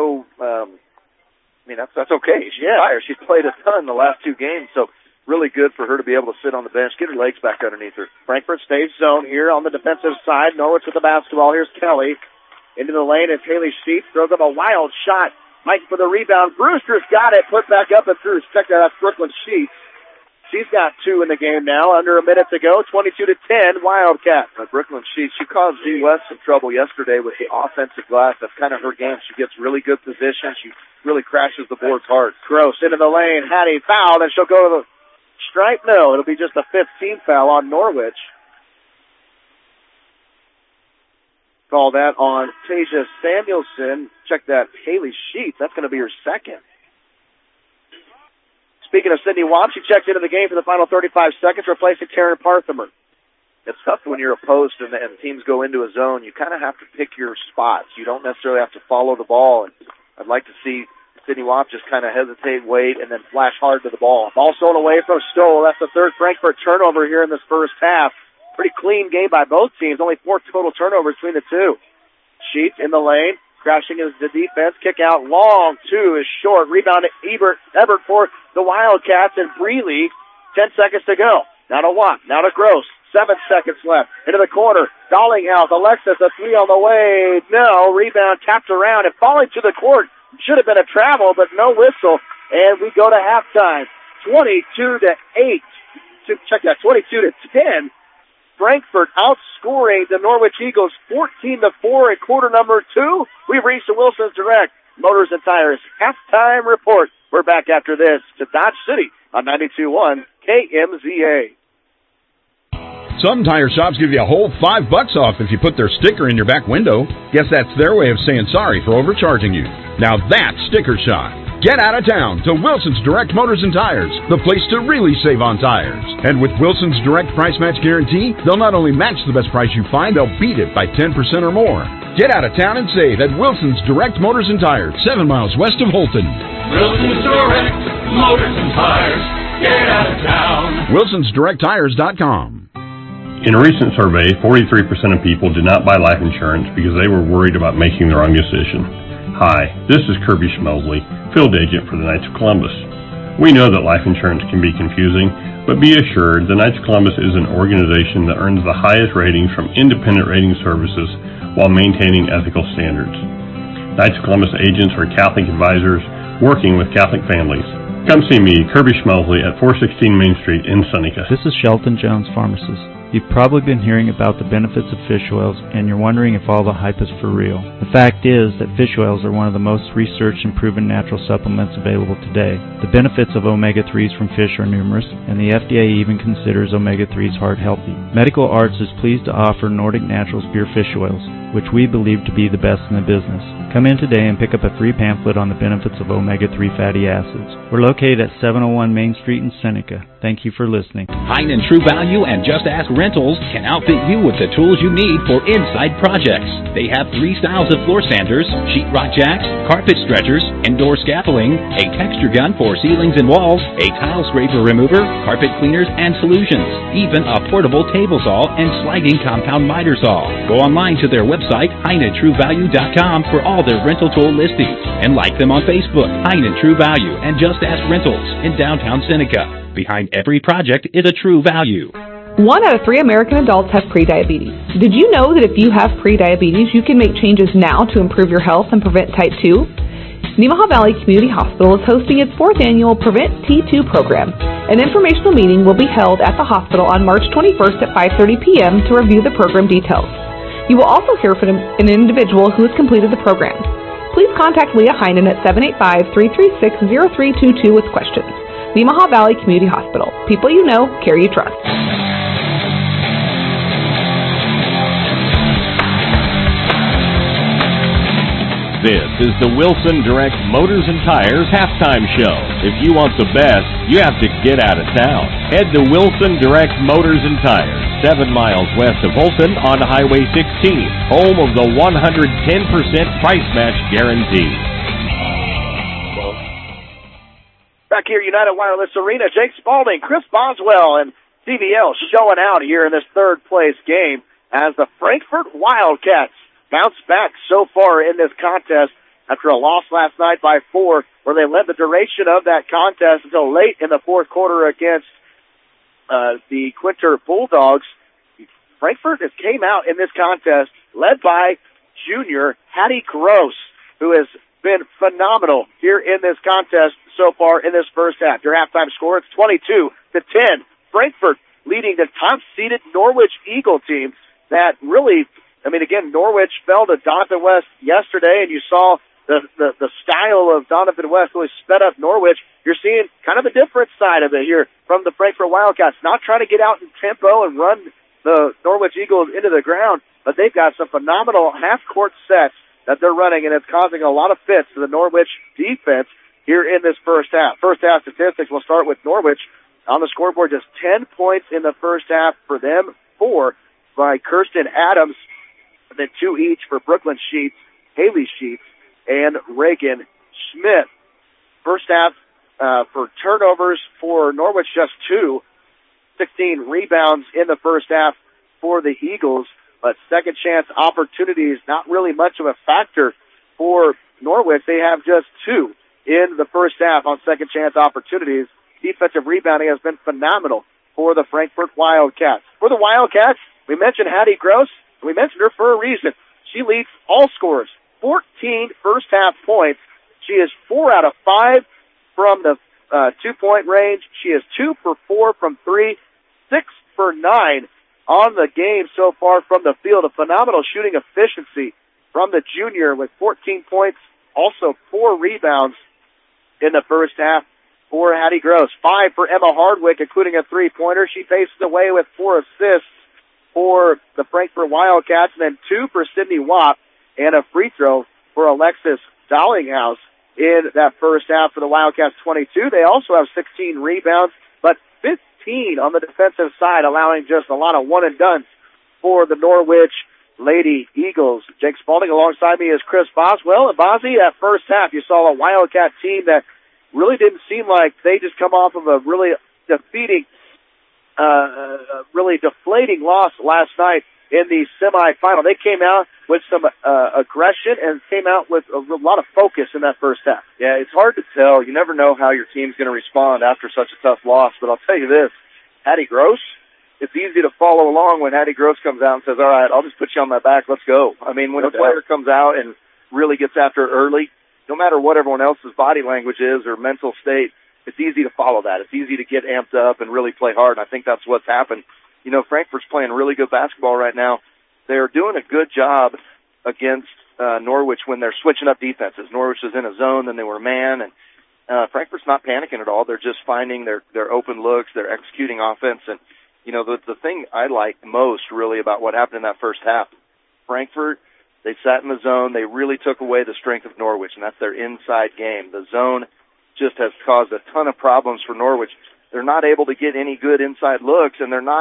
that's okay. She's tired. She's played a ton the last 2 games, so really good for her to be able to sit on the bench, get her legs back underneath her. Frankfort stays zone here on the defensive side. Norwich with the basketball. Here's Kelly. Into the lane is Haley Sheets. Throws up a wild shot. Mike for the rebound. Brewster's got it. Put back up and through. Check that. That's Brooklyn Sheets. She's got 2 in the game now. Under a minute to go. 22-10. Wildcats. Brooklyn Sheets. She caused G. West some trouble yesterday with the offensive glass. That's kind of her game. She gets really good position. She really crashes the boards hard. Gross into the lane. Hattie fouled, and she'll go to the stripe. No, it'll be just a 15th foul on Norwich. Call that on Tasia Samuelson. Check that. Haley Sheets. That's going to be her second. Speaking of Sydney Watt, she checked into the game for the final 35 seconds, replacing Taryn Parthamer. It's tough when you're opposed and teams go into a zone. You kind of have to pick your spots. You don't necessarily have to follow the ball. And I'd like to see Sydney Watt just kind of hesitate, wait, and then flash hard to the ball. Ball stolen away from Stoll. That's the 3rd Frankfurt turnover here in this first half. Pretty clean game by both teams. Only 4 total turnovers between the 2. Sheets in the lane. Crashing is the defense. Kick out long. 2 is short. Rebound to Ebert for the Wildcats. And Breeley, 10 seconds to go. Now to Watt. Now to Gross. 7 seconds left. Into the corner. Dollinghouse. Alexis, a 3 on the way. No. Rebound tapped around and falling to the court. Should have been a travel, but no whistle. And we go to halftime. 22-8. Check that. 22-10. Frankfurt outscoring the Norwich Eagles 14-4 in quarter number 2. We've reached the Wilson's Direct Motors and Tires halftime report. We're back after this to Dodge City on 92.1 KMZA. Some tire shops give you a whole $5 off if you put their sticker in your back window. Guess that's their way of saying sorry for overcharging you. Now that's Sticker Shock. Get out of town to Wilson's Direct Motors and Tires, the place to really save on tires. And with Wilson's Direct Price Match Guarantee, they'll not only match the best price you find, they'll beat it by 10% or more. Get out of town and save at Wilson's Direct Motors and Tires, 7 miles west of Holton. Wilson's Direct Motors and Tires. Get out of town. WilsonsDirectTires.com. In a recent survey, 43% of people did not buy life insurance because they were worried about making the wrong decision. Hi, this is Kirby Schmosley, field agent for the Knights of Columbus. We know that life insurance can be confusing, but be assured the Knights of Columbus is an organization that earns the highest ratings from independent rating services while maintaining ethical standards. Knights of Columbus agents are Catholic advisors working with Catholic families. Come see me, Kirby Schmosley, at 416 Main Street in Seneca. This is Shelton Jones, pharmacist. You've probably been hearing about the benefits of fish oils, and you're wondering if all the hype is for real. The fact is that fish oils are one of the most researched and proven natural supplements available today. The benefits of omega-3s from fish are numerous, and the FDA even considers omega-3s heart healthy. Medical Arts is pleased to offer Nordic Naturals pure fish oils, which we believe to be the best in the business. Come in today and pick up a free pamphlet on the benefits of omega-3 fatty acids. We're located at 701 Main Street in Seneca. Thank you for listening. Hein and True Value and Just Ask Rentals can outfit you with the tools you need for inside projects. They have 3 styles of floor sanders, sheetrock jacks, carpet stretchers, indoor scaffolding, a texture gun for ceilings and walls, a tile scraper remover, carpet cleaners and solutions, even a portable table saw and sliding compound miter saw. Go online to their website, HeinenTrueValue.com, for all their rental tool listings, and like them on Facebook, Heinen True Value and Just Ask Rentals in downtown Seneca. Behind every project is a True Value. 1 out of 3 American adults have prediabetes. Did you know that if you have prediabetes, you can make changes now to improve your health and prevent type 2? Nemaha Valley Community Hospital is hosting its 4th annual Prevent T2 program. An informational meeting will be held at the hospital on March 21st at 5:30 p.m. to review the program details. You will also hear from an individual who has completed the program. Please contact Leah Heinen at 785-336-0322 with questions. Nemaha Valley Community Hospital. People you know, care you trust. This is the Wilson Direct Motors and Tires halftime show. If you want the best, you have to get out of town. Head to Wilson Direct Motors and Tires, 7 miles west of Holton on Highway 16, home of the 110% price match guarantee. Back here, United Wireless Arena, Jake Spaulding, Chris Boswell, and CVL showing out here in this third-place game as the Frankfort Wildcats bounce back so far in this contest after a loss last night by 4, where they led the duration of that contest until late in the fourth quarter against the Quinter Bulldogs. Frankfort has came out in this contest led by junior Hattie Gross, who has been phenomenal here in this contest so far in this first half. Your halftime score, it's 22-10. Frankfort leading the top-seeded Norwich Eagle team that really, again, Norwich fell to Donovan West yesterday, and you saw the style of Donovan West really sped up Norwich. You're seeing kind of a different side of it here from the Frankfort Wildcats, not trying to get out in tempo and run the Norwich Eagles into the ground, but they've got some phenomenal half-court sets that they're running, and it's causing a lot of fits to the Norwich defense here in this first half. First half statistics, we'll start with Norwich. On the scoreboard, just 10 points in the first half for them, 4 by Kirsten Adams, and then 2 each for Brooklyn Sheets, Haley Sheets, and Reagan Schmidt. First half for turnovers for Norwich, just 2. 16 rebounds in the first half for the Eagles, but second chance opportunities, not really much of a factor for Norwich. They have just 2 in the first half on second chance opportunities. Defensive rebounding has been phenomenal for the Frankfort Wildcats. For the Wildcats, we mentioned Hattie Gross. We mentioned her for a reason. She leads all scorers, 14 first half points. She is 4 out of 5 from the 2-point range. She is 2 for 4 from 3, 6 for 9 on the game so far from the field. A phenomenal shooting efficiency from the junior with 14 points, also 4 rebounds in the first half for Hattie Gross. 5 for Emma Hardwick, including a 3-pointer. She faces away with 4 assists for the Frankfort Wildcats, and then 2 for Sydney Watt, and a free throw for Alexis Dollinghouse in that first half for the Wildcats. 22. They also have 16 rebounds, but 15 on the defensive side, allowing just a lot of one-and-dones for the Norwich Lady Eagles. Jake Spaulding alongside me is Chris Boswell. And Bozzy, that first half, you saw a Wildcat team that really didn't seem like they just come off of a really deflating loss last night in the semifinal. They came out with some aggression and came out with a lot of focus in that first half. Yeah, it's hard to tell. You never know how your team's going to respond after such a tough loss. But I'll tell you this, Hattie Gross, it's easy to follow along when Hattie Gross comes out and says, all right, I'll just put you on my back, let's go. When a player comes out and really gets after it early, no matter what everyone else's body language is or mental state, it's easy to follow that. It's easy to get amped up and really play hard, and I think that's what's happened. Frankfort's playing really good basketball right now. They're doing a good job against Norwich when they're switching up defenses. Norwich is in a zone, then they were man, and Frankfort's not panicking at all. They're just finding their open looks. They're executing offense, and the thing I like most really about what happened in that first half, Frankfort, they sat in the zone. They really took away the strength of Norwich, and that's their inside game. The zone just has caused a ton of problems for Norwich. They're not able to get any good inside looks, and they're not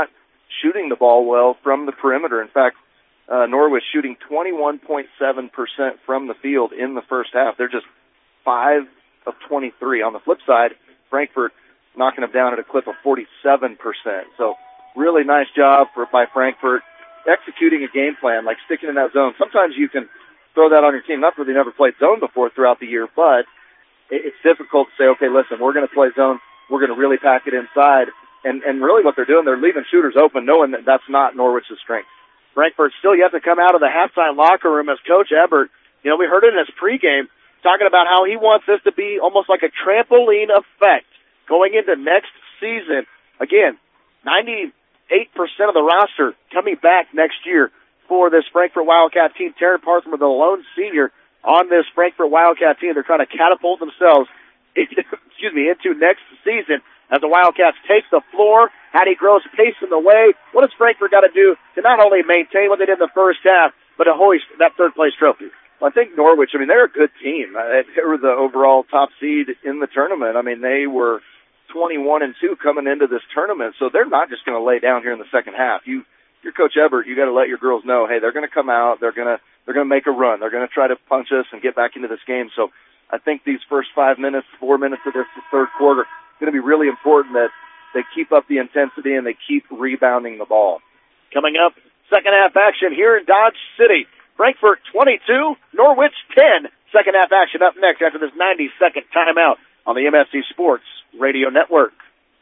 shooting the ball well from the perimeter. In fact, Norwich shooting 21.7% from the field in the first half. They're just 5 of 23. On the flip side, Frankfort knocking them down at a clip of 47%. So really nice job by Frankfort executing a game plan, like sticking in that zone. Sometimes you can throw that on your team. Not that they never played zone before throughout the year, but it's difficult to say, okay, listen, we're going to play zone. We're going to really pack it inside. And really what they're doing, they're leaving shooters open, knowing that that's not Norwich's strength. Frankfurt still yet to come out of the halftime locker room as Coach Ebert, we heard it in his pregame, talking about how he wants this to be almost like a trampoline effect going into next season. Again, 98% of the roster coming back next year for this Frankfurt Wildcat team. Taryn Partham, the lone senior on this Frankfurt Wildcat team. They're trying to catapult themselves into next season as the Wildcats take the floor. Hattie Gross pacing the way. What does Frankfurt got to do to not only maintain what they did in the first half, but to hoist that third-place trophy? Well, I think Norwich, they're a good team. They were the overall top seed in the tournament. They were 21-2 coming into this tournament, so they're not just going to lay down here in the second half. You're Coach Ebert. You got to let your girls know, hey, they're going to come out. They're going to make a run. They're going to try to punch us and get back into this game. So I think these first 4 minutes of this third quarter going to be really important that they keep up the intensity and they keep rebounding the ball. Coming up, second half action here in Dodge City. Frankfurt 22, Norwich 10. Second half action up next after this 90-second timeout on the MSC Sports Radio Network.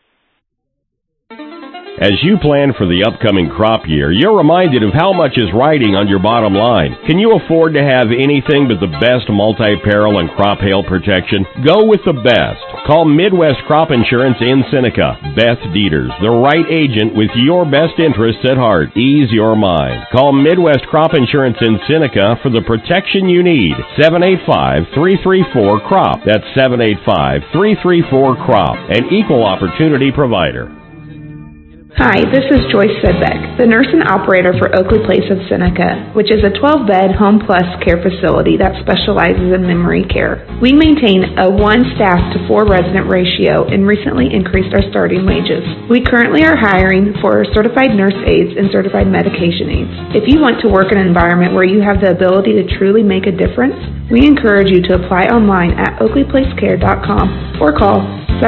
As you plan for the upcoming crop year, you're reminded of how much is riding on your bottom line. Can you afford to have anything but the best multi-peril and crop hail protection? Go with the best. Call Midwest Crop Insurance in Seneca. Beth Dieters, the right agent with your best interests at heart. Ease your mind. Call Midwest Crop Insurance in Seneca for the protection you need. 785-334-CROP. That's 785-334-CROP. An equal opportunity provider. Hi, this is Joyce Sedbeck, the nurse and operator for Oakley Place of Seneca, which is a 12-bed Home Plus care facility that specializes in memory care. We maintain a 1 staff to 4 resident ratio and recently increased our starting wages. We currently are hiring for certified nurse aides and certified medication aides. If you want to work in an environment where you have the ability to truly make a difference, we encourage you to apply online at oakleyplacecare.com or call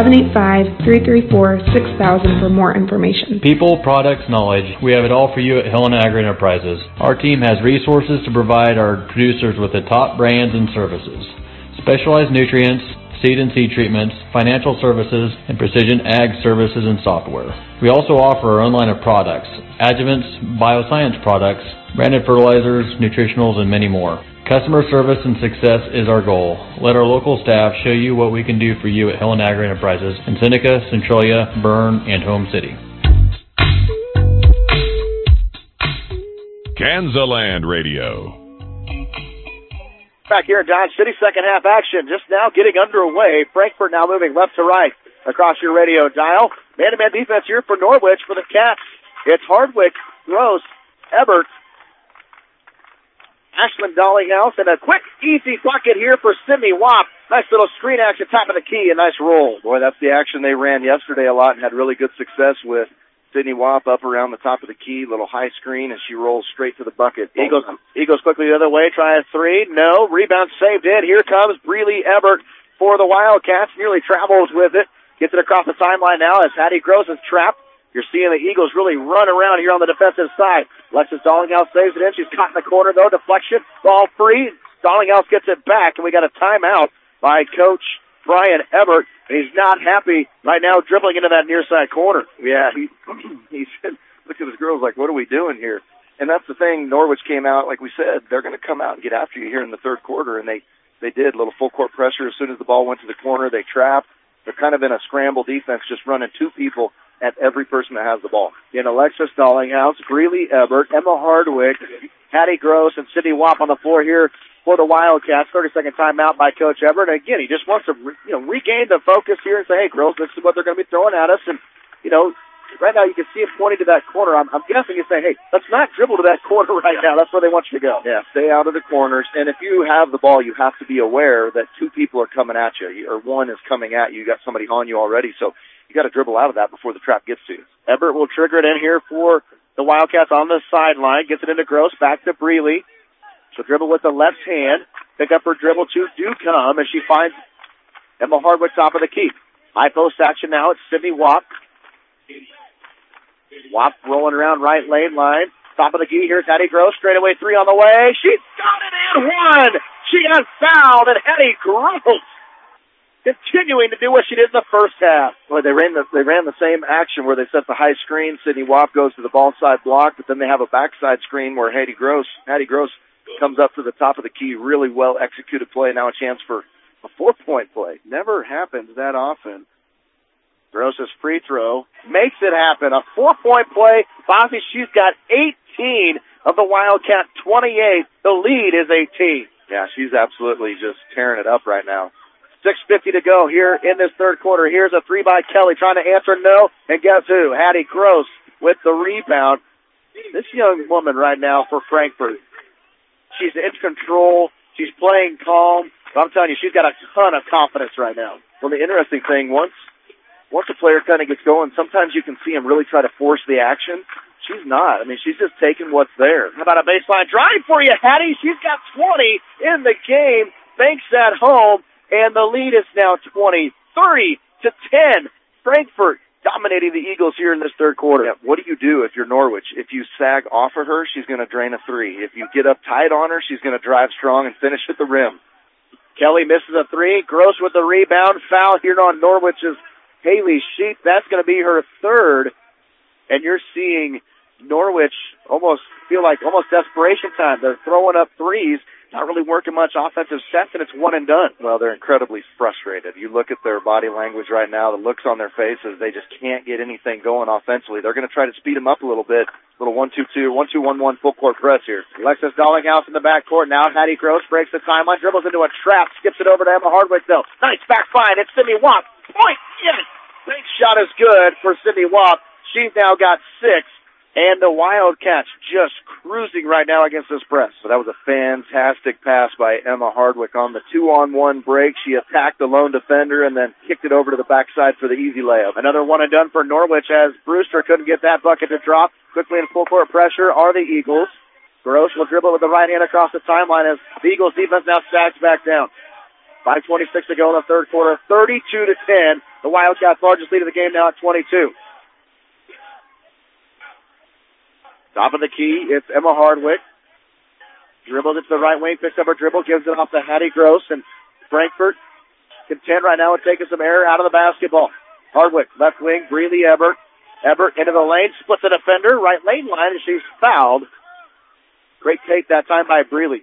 785-334-6000 for more information. People, products, knowledge. We have it all for you at Helena Agri Enterprises. Our team has resources to provide our producers with the top brands and services. Specialized nutrients, seed and seed treatments, financial services, and precision ag services and software. We also offer our own line of products, adjuvants, bioscience products, branded fertilizers, nutritionals, and many more. Customer service and success is our goal. Let our local staff show you what we can do for you at Helena Agri Enterprises in Seneca, Centralia, Bern, and Home City. Kansaland Radio. Back here in Dodge City, second half action just now getting underway. Frankfurt now moving left to right across your radio dial. Man-to-man defense here for Norwich for the Cats. It's Hardwick, Gross, Ebert, Ashland Dollinghouse, and a quick, easy bucket here for Sydney Wap. Nice little screen action, top of the key, a nice roll. Boy, that's the action they ran yesterday a lot and had really good success with. Sydney Wap up around the top of the key, little high screen, and she rolls straight to the bucket. Eagles quickly the other way, try a three. No, rebound saved in. Here comes Breeley Ebert for the Wildcats. Nearly travels with it. Gets it across the timeline now as Hattie Gross is trapped. You're seeing the Eagles really run around here on the defensive side. Alexis Dollinghouse saves it in. She's caught in the corner, though. Deflection. Ball free. Dollinghouse gets it back, and we got a timeout by Coach Brian Ebert. And he's not happy right now dribbling into that near side corner. Yeah, he said, look at his girls like, what are we doing here? And that's the thing. Norwich came out, like we said, they're going to come out and get after you here in the third quarter, and they did. A little full court pressure. As soon as the ball went to the corner, they trapped. They're kind of in a scramble defense, just running two people at every person that has the ball. In Alexis Dollinghouse, Breeley Ebert, Emma Hardwick, Hattie Gross, and Sydney Wap on the floor here for the Wildcats. 30-second timeout by Coach Ebert. And again, he just wants to regain the focus here and say, hey, girls, this is what they're going to be throwing at us. And, right now you can see him pointing to that corner. I'm guessing he's saying, hey, let's not dribble to that corner right now. That's where they want you to go. Yeah, stay out of the corners. And if you have the ball, you have to be aware that two people are coming at you, or one is coming at you. You got somebody on you already. So You got to dribble out of that before the trap gets to you. Everett will trigger it in here for the Wildcats on the sideline. Gets it into Gross. Back to Breeley. She'll dribble with the left hand. Pick up her dribble to Ducombe as she finds Emma Hardwick top of the key. High post action now. It's Sydney Wap. Wap rolling around right lane line. Top of the key. Here's Hattie Gross. Straightaway three on the way. She's got it in one. She got fouled, and Hattie Gross continuing to do what she did in the first half. Well, they ran the same action where they set the high screen. Sydney Wap goes to the ball side block, but then they have a backside screen where Hattie Gross comes up to the top of the key. Really well executed play. Now a chance for a 4-point play. Never happens that often. Gross's free throw makes it happen. A 4-point play. Bossy, she's got 18 of the Wildcat 28. The lead is 18. Yeah, she's absolutely just tearing it up right now. 6:50 to go here in this third quarter. Here's a three by Kelly trying to answer no. And guess who? Hattie Gross with the rebound. This young woman right now for Frankfort, she's in control. She's playing calm. I'm telling you, she's got a ton of confidence right now. Well, the interesting thing, once a player kind of gets going, sometimes you can see him really try to force the action. She's not. I mean, she's just taking what's there. How about a baseline drive for you, Hattie? She's got 20 in the game. Banks at home, and the lead is now 23-10. Frankfort dominating the Eagles here in this third quarter. Yeah, what do you do if you're Norwich? If you sag off of her, she's going to drain a three. If you get up tight on her, she's going to drive strong and finish at the rim. Kelly misses a three. Gross with the rebound. Foul here on Norwich's Haley Sheep. That's going to be her third. And you're seeing Norwich almost feel like desperation time. They're throwing up threes, not really working much offensive sets, and it's one and done. Well, they're incredibly frustrated. You look at their body language right now, the looks on their faces, they just can't get anything going offensively. They're going to try to speed them up a little bit. Little 1-2-2, 1-2-1-1 full court press here. Alexis Dollinghouse in the backcourt. Now Hattie Gross breaks the timeline, dribbles into a trap, skips it over to Emma Hardwick, though. Nice back find. It's Sydney Wap. Point! Yes! Big shot is good for Sydney Wap. She's now got 6. And the Wildcats just cruising right now against this press. So that was a fantastic pass by Emma Hardwick on the 2-on-1 break. She attacked the lone defender and then kicked it over to the backside for the easy layup. Another one and done for Norwich as Brewster couldn't get that bucket to drop. Quickly in full court pressure are the Eagles. Gross will dribble with the right hand across the timeline as the Eagles defense now stacks back down. 5:26 to go in the third quarter. 32-10. The Wildcats' largest lead of the game now at 22. Top of the key, it's Emma Hardwick. Dribbles it to the right wing, picks up her dribble, gives it off to Hattie Gross, and Frankfort content right now with taking some air out of the basketball. Hardwick, left wing, Breeley Ebert. Ebert into the lane, splits the defender, right lane line, and she's fouled. Great take that time by Breeley.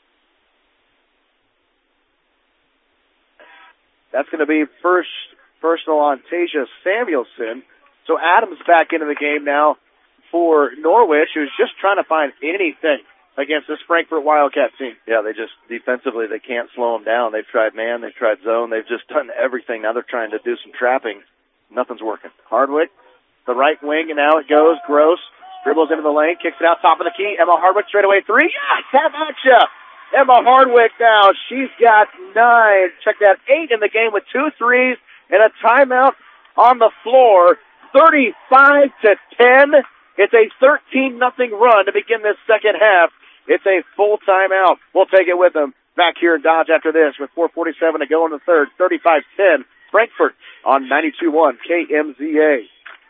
That's going to be first personal on Tasia Samuelson. So Adams back into the game now for Norwich, who's just trying to find anything against this Frankfort Wildcat team. Yeah, they just, defensively, they can't slow them down. They've tried man, they've tried zone, they've just done everything. Now they're trying to do some trapping. Nothing's working. Hardwick, the right wing, and now it goes. Gross dribbles into the lane, kicks it out top of the key. Emma Hardwick straight away three. Yes, how about you? Emma Hardwick now, she's got 9. Check that, 8 in the game with 2 threes and a timeout on the floor. 35-10. It's a 13-0 run to begin this second half. It's a full timeout. We'll take it with them back here in Dodge after this with 4:47 to go in the third. 35-10. Frankfort on 92.1 KMZA.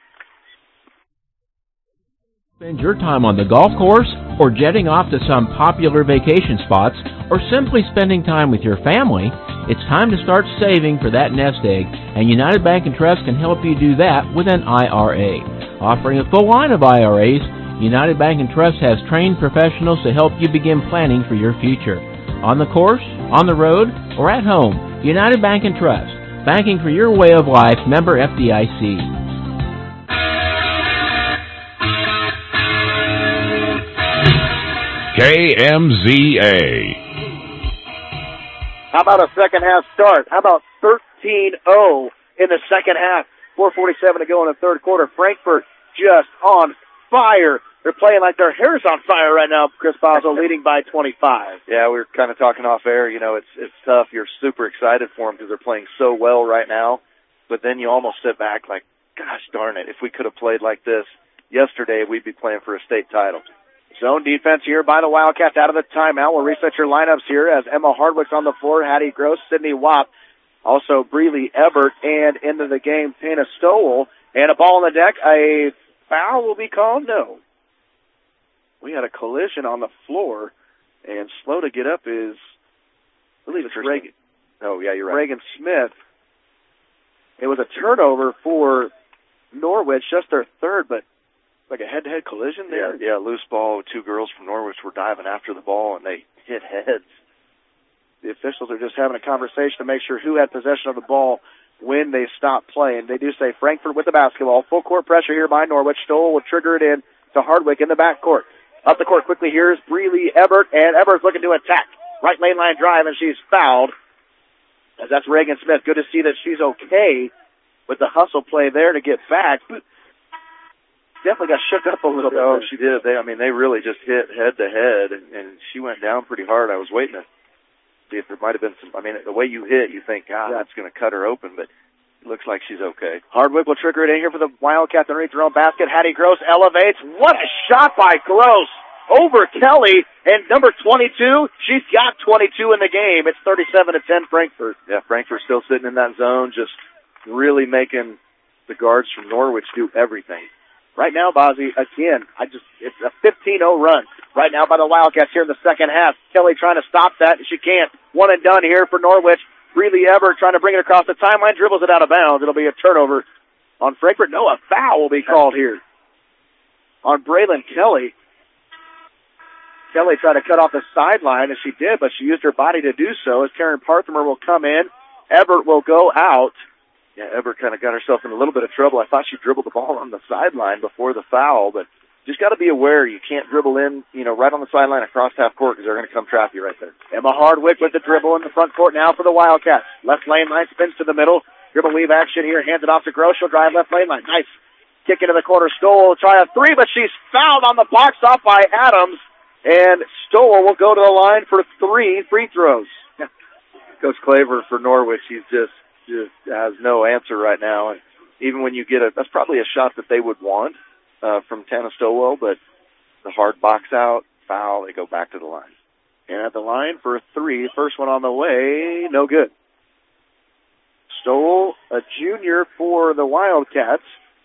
Spend your time on the golf course or jetting off to some popular vacation spots or simply spending time with your family, it's time to start saving for that nest egg, and United Bank & Trust can help you do that with an IRA. Offering a full line of IRAs, United Bank & Trust has trained professionals to help you begin planning for your future. On the course, on the road, or at home, United Bank & Trust. Banking for your way of life, member FDIC. KMZA. How about a second half start? How about 13-0 in the second half? 4:47 to go in the third quarter. Frankfort just on fire. They're playing like their hair's on fire right now. Chris Boswell leading by 25. Yeah, we were kind of talking off air. You know, it's tough. You're super excited for them because they're playing so well right now. but then you almost sit back like, gosh darn it, if we could have played like this yesterday, we'd be playing for a state title. Zone defense here by the Wildcats out of the timeout. We'll reset your lineups here as Emma Hardwick's on the floor, Hattie Gross, Sydney Wapp, also Breely Ebert, and into the game, Tana Stowell. And a ball on the deck. A foul will be called? No. We had a collision on the floor, and slow to get up is, I believe it's Reagan. Oh, yeah, you're right. Reagan Smith. It was a turnover for Norwich, just their third, but like a head-to-head collision there. Yeah, loose ball. Two girls from Norwich were diving after the ball, and they hit heads. The officials are just having a conversation to make sure who had possession of the ball when they stopped playing. They do say Frankfurt with the basketball. Full court pressure here by Norwich. Stoll will trigger it in to Hardwick in the backcourt. Up the court quickly here is Breely Ebert, and Ebert's looking to attack. Right lane line drive, and she's fouled. As that's Reagan Smith. Good to see that she's okay with the hustle play there to get back. Definitely got shook up a little bit. Oh, she did. They really just hit head to head, and she went down pretty hard. I was waiting to see if there might have been some. I mean, the way you hit, you think, God, that's going to cut her open, but it looks like she's okay. Hardwick will trigger it in here for the Wildcats underneath their own basket. Hattie Gross elevates. What a shot by Gross over Kelly. And number 22, she's got 22 in the game. It's 37-10 Frankfurt. Yeah, Frankfurt still sitting in that zone, just really making the guards from Norwich do everything. Right now, Bozzy, again, it's a 15-0 run right now by the Wildcats here in the second half. Kelly trying to stop that, and she can't. One and done here for Norwich. Breely Ebert trying to bring it across the timeline, dribbles it out of bounds. It'll be a turnover on Frankfurt. No, a foul will be called here on Braylon Kelly. Kelly tried to cut off the sideline, and she did, but she used her body to do so as Karen Parthimer will come in. Ebert will go out. Yeah, Ebert kind of got herself in a little bit of trouble. I thought she dribbled the ball on the sideline before the foul, but just got to be aware you can't dribble in, right on the sideline across half court because they're going to come trap you right there. Emma Hardwick with the dribble in the front court now for the Wildcats. Left lane line spins to the middle. Dribble weave action here. Hands it off to Gross. She'll drive left lane line. Nice kick into the corner. Stoll will try a three, but she's fouled on the box off by Adams. And Stoll will go to the line for 3 free throws. Coach Claver for Norwich, he's just has no answer right now. And even when you get that's probably a shot that they would want from Tana Stowell, but the hard box out, foul, they go back to the line. And at the line for 3, first one on the way, no good. Stowell, a junior for the Wildcats,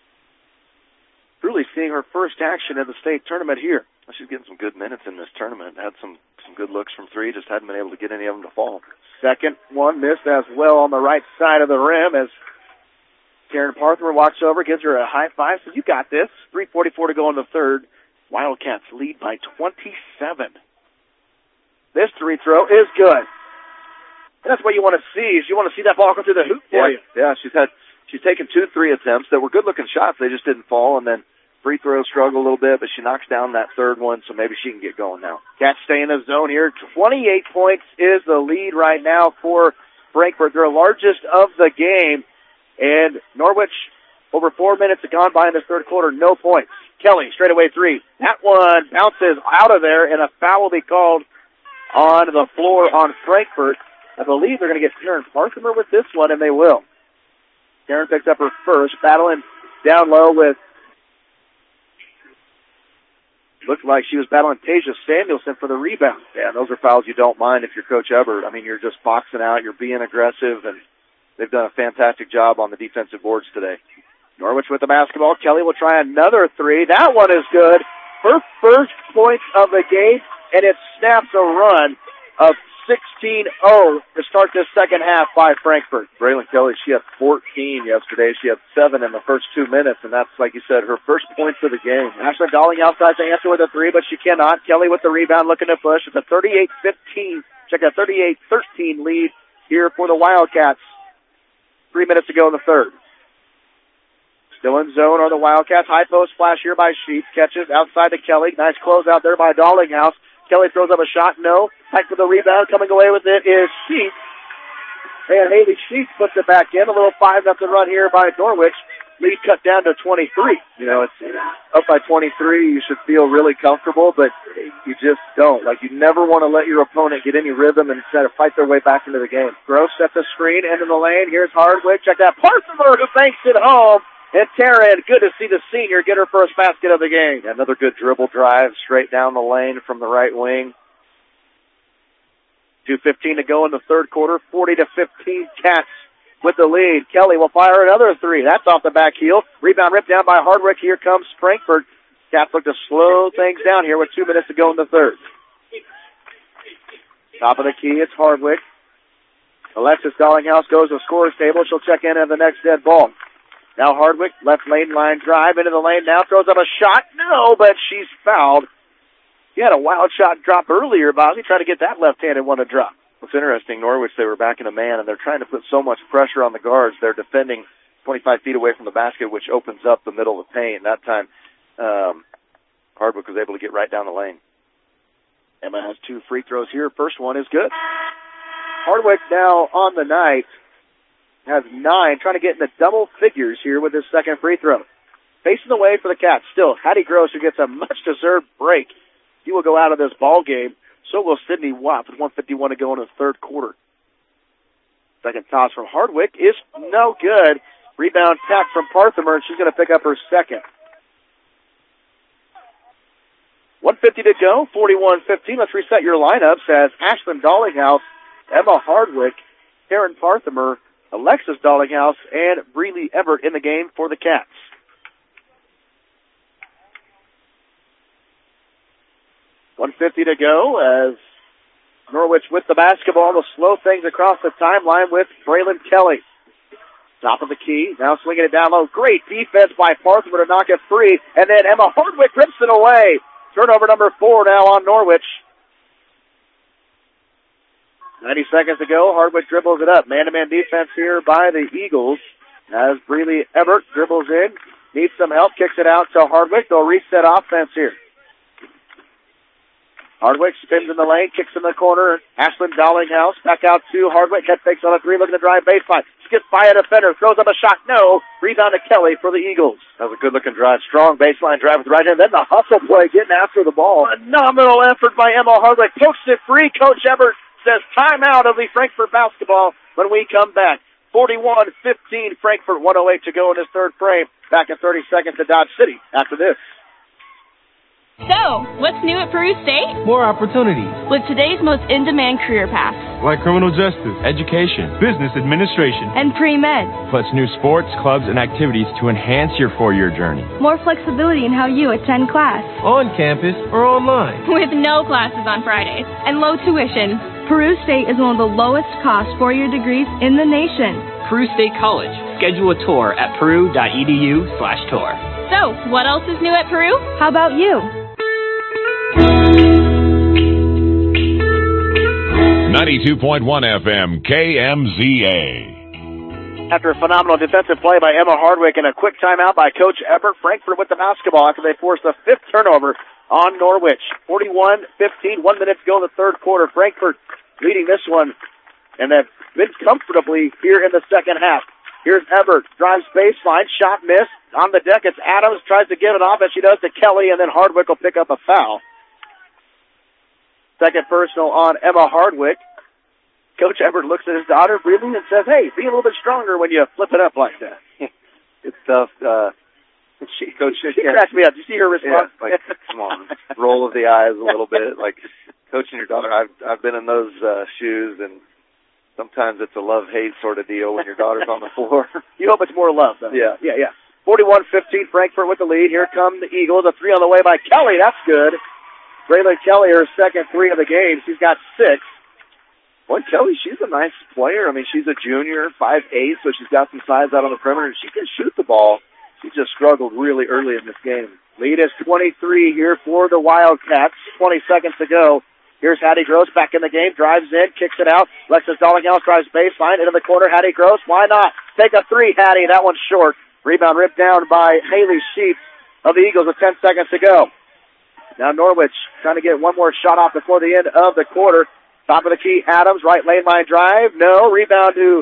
truly seeing her first action in the state tournament here. She's getting some good minutes in this tournament. Had some good looks from 3, just hadn't been able to get any of them to fall. Second one missed as well on the right side of the rim as Karen Parthimer walks over, gives her a high five, says, you got this. 3:44 to go in the third. Wildcats lead by 27. This 3 throw is good. And that's what you want to see, is you want to see that ball go through the hoop for you. Yeah, she's taken 2 3 attempts that were good-looking shots. They just didn't fall, and then free throw struggle a little bit, but she knocks down that third one, so maybe she can get going now. Cats stay in the zone here. 28 points is the lead right now for Frankfurt. Their largest of the game. And Norwich, over 4 minutes have gone by in the third quarter, no points. Kelly, straightaway 3. That one bounces out of there, and a foul will be called on the floor on Frankfurt. I believe they're going to get Karen Parthimer with this one, and they will. Karen picks up her first, battling down low with looked like she was battling Tasia Samuelson for the rebound. Yeah, those are fouls you don't mind if you're Coach Ebert. I mean, you're just boxing out, you're being aggressive, and they've done a fantastic job on the defensive boards today. Norwich with the basketball. Kelly will try another 3. That one is good. Her first point of the game, and it snaps a run of 16-0 to start this second half by Frankfurt. Braylon Kelly, she had 14 yesterday. She had 7 in the first 2 minutes, and that's, like you said, her first points of the game. Ashley Dowling outside to answer with a 3, but she cannot. Kelly with the rebound looking to push. It's a 38-15, check a 38-13 lead here for the Wildcats. 3 minutes to go in the third. Still in zone are the Wildcats. High post flash here by Sheets. Catches outside to Kelly. Nice close out there by Dallinghouse. Kelly throws up a shot. No. Back for the rebound. Coming away with it is Sheets. And Haley Sheets puts it back in. A little 5-0 run here by Norwich. lead cut down to 23. You know, it's up by 23. You should feel really comfortable, but you just don't. Like, you never want to let your opponent get any rhythm and try to fight their way back into the game. Gross set the screen, into the lane. Here's Hardwick. Check that. Parthimer, who banks it home. And Taryn, good to see the senior get her first basket of the game. Another good dribble drive straight down the lane from the right wing. 2:15 to go in the third quarter. 40-15 Cats with the lead. Kelly will fire another three. That's off the back heel. Rebound ripped down by Hardwick. Here comes Frankfort. Cats look to slow things down here with 2 minutes to go in the third. Top of the key, it's Hardwick. Alexis Dollinghouse goes to the scorer's table. She'll check in at the next dead ball. Now Hardwick, left lane line drive into the lane now, throws up a shot. No, but she's fouled. He had a wild shot drop earlier, Bobby, trying to get that left-handed one to drop. What's interesting, Norwich, they were back in a man, and they're trying to put so much pressure on the guards. They're defending 25 feet away from the basket, which opens up the middle of the paint. That time, Hardwick was able to get right down the lane. Emma has 2 free throws here. First one is good. Hardwick now on the night has 9, trying to get in the double figures here with his second free throw. Facing the way for the Cats. Still, Hattie Gross, who gets a much-deserved break. He will go out of this ball game. So will Sydney Watt with 1:51 to go in the third quarter. Second toss from Hardwick is no good. Rebound tap from Parthimer, and she's going to pick up her second. 1:50 to go, 41-15. Let's reset your lineups as Ashlyn Dollinghouse, Emma Hardwick, Karen Parthimer, Alexis Dollinghouse, and Breeley Everett in the game for the Cats. .150 to go as Norwich with the basketball will slow things across the timeline with Braylon Kelly. Top of the key, now swinging it down low. Great defense by Parthimer to knock it free, and then Emma Hardwick rips it away. Turnover number 4 now on Norwich. 90 seconds to go. Hardwick dribbles it up. Man-to-man defense here by the Eagles as Breeley Everett dribbles in. Needs some help. Kicks it out to Hardwick. They'll reset offense here. Hardwick spins in the lane, kicks in the corner. Ashlyn Dollinghouse back out to Hardwick. Head fakes on a 3, looking to drive baseline. Skips by a defender, throws up a shot. No. Rebound to Kelly for the Eagles. That was a good-looking drive. Strong baseline drive with the right hand. Then the hustle play, getting after the ball. Phenomenal effort by Emma Hardwick. Pokes it free. Coach Everett says timeout of the Frankfort basketball when we come back. 41-15, Frankfort, 1:08 to go in this third frame. Back in 30 seconds to Dodge City after this. So, what's new at Peru State? More opportunities. With today's most in-demand career paths. Like criminal justice, education, business administration, and pre-med. Plus new sports, clubs, and activities to enhance your 4-year journey. More flexibility in how you attend class. On campus or online. With no classes on Fridays. And low tuition. Peru State is one of the lowest cost 4-year degrees in the nation. Peru State College. Schedule a tour at peru.edu/tour. So, what else is new at Peru? How about you? 92.1 FM, KMZA. After a phenomenal defensive play by Emma Hardwick and a quick timeout by Coach Everett, Frankfort with the basketball after they forced the 5th turnover on Norwich. 41-15, 1 minute to go in the third quarter. Frankfort leading this one, and they've been comfortably here in the second half. Here's Everett, drives baseline, shot missed. On the deck, it's Adams, tries to give it off, as she does to Kelly, and then Hardwick will pick up a foul. Second personal on Emma Hardwick. Coach Everett looks at his daughter, breathing, and says, hey, be a little bit stronger when you flip it up like that. It's tough. She cracked me up. Did you see her response? Yeah, like, come on, roll of the eyes a little bit. Like, coaching your daughter, I've been in those shoes, and sometimes it's a love-hate sort of deal when your daughter's on the floor. You hope it's more love, though. Yeah. 41-15, Frankfort with the lead. Here come the Eagles. A 3 on the way by Kelly. That's good. Braylon Kelly, her second 3 of the game. She's got 6. Boy, Kelly, she's a nice player. I mean, she's a junior, 5'8", so she's got some size out on the perimeter. She can shoot the ball. She just struggled really early in this game. Lead is 23 here for the Wildcats. 20 seconds to go. Here's Hattie Gross back in the game. Drives in, kicks it out. Alexis Dollinghouse drives baseline. Into the corner, Hattie Gross. Why not? Take a 3, Hattie. That one's short. Rebound ripped down by Haley Sheets of the Eagles with 10 seconds to go. Now Norwich trying to get one more shot off before the end of the quarter. Top of the key, Adams, right lane line drive. No. Rebound to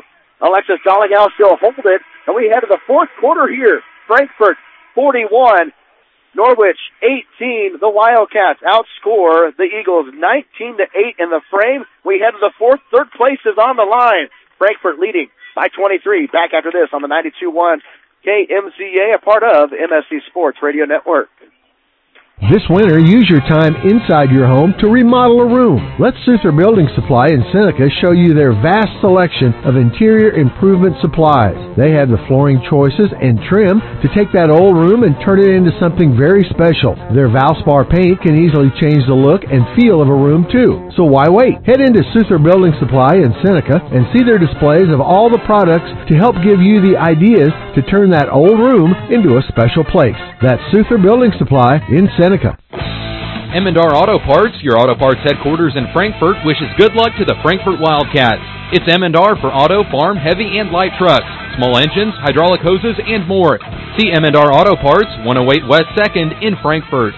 Alexis Dollinghouse still hold it, and we head to the fourth quarter here. Frankfort 41, Norwich 18. The Wildcats outscore the Eagles 19-8 in the frame. We head to the fourth. Third place is on the line. Frankfort leading by 23. Back after this on the 92.1 KMZA, a part of MSC Sports Radio Network. This winter, use your time inside your home to remodel a room. Let Souther Building Supply in Seneca show you their vast selection of interior improvement supplies. They have the flooring choices and trim to take that old room and turn it into something very special. Their Valspar paint can easily change the look and feel of a room too. So why wait? Head into Souther Building Supply in Seneca and see their displays of all the products to help give you the ideas to turn that old room into a special place. That's Souther Building Supply in Seneca. Emendar Auto Parts, your auto parts headquarters in Frankfort, wishes good luck to the Frankfort Wildcats. It's Emendar for auto, farm, heavy, and light trucks, small engines, hydraulic hoses, and more. See Emendar Auto Parts, 108 West 2nd in Frankfort.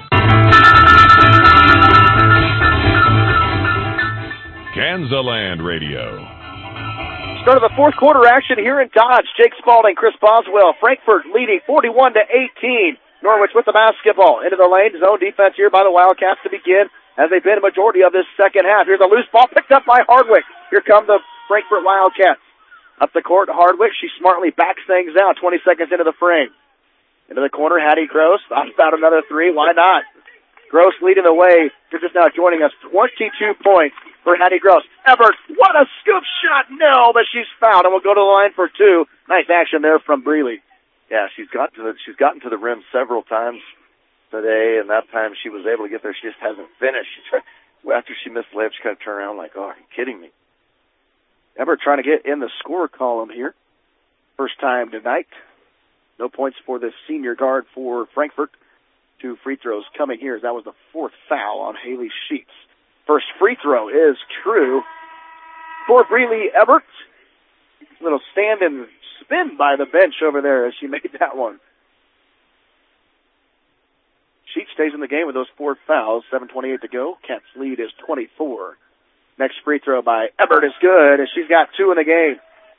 Kansaland Radio. Start of the fourth quarter action here in Dodge. Jake Spalding, Chris Boswell, Frankfort leading 41-18. Norwich with the basketball into the lane. Zone defense here by the Wildcats to begin, as they've been a majority of this second half. Here's a loose ball picked up by Hardwick. Here come the Frankfort Wildcats. Up the court, Hardwick. She smartly backs things out 20 seconds into the frame. Into the corner, Hattie Gross. Thought about another three. Why not? Gross leading the way. You're just now joining us. 22 points for Hattie Gross. Ebert, what a scoop shot. No, but she's fouled, and we'll go to the line for two. Nice action there from Breeley. Yeah, she's gotten to the rim several times today, and that time she was able to get there. She just hasn't finished. After she missed the layup, she kind of turned around like, oh, are you kidding me? Ever trying to get in the score column here. First time tonight. No points for the senior guard for Frankfort. 2 free throws coming here. That was the fourth foul on Haley Sheets. First free throw is true for Breeley Ebert. Little stand and spin by the bench over there as she made that one. Sheet stays in the game with those 4 fouls. 7:28 to go. Cats lead is 24. Next free throw by Ebert is good, and she's got 2 in the game.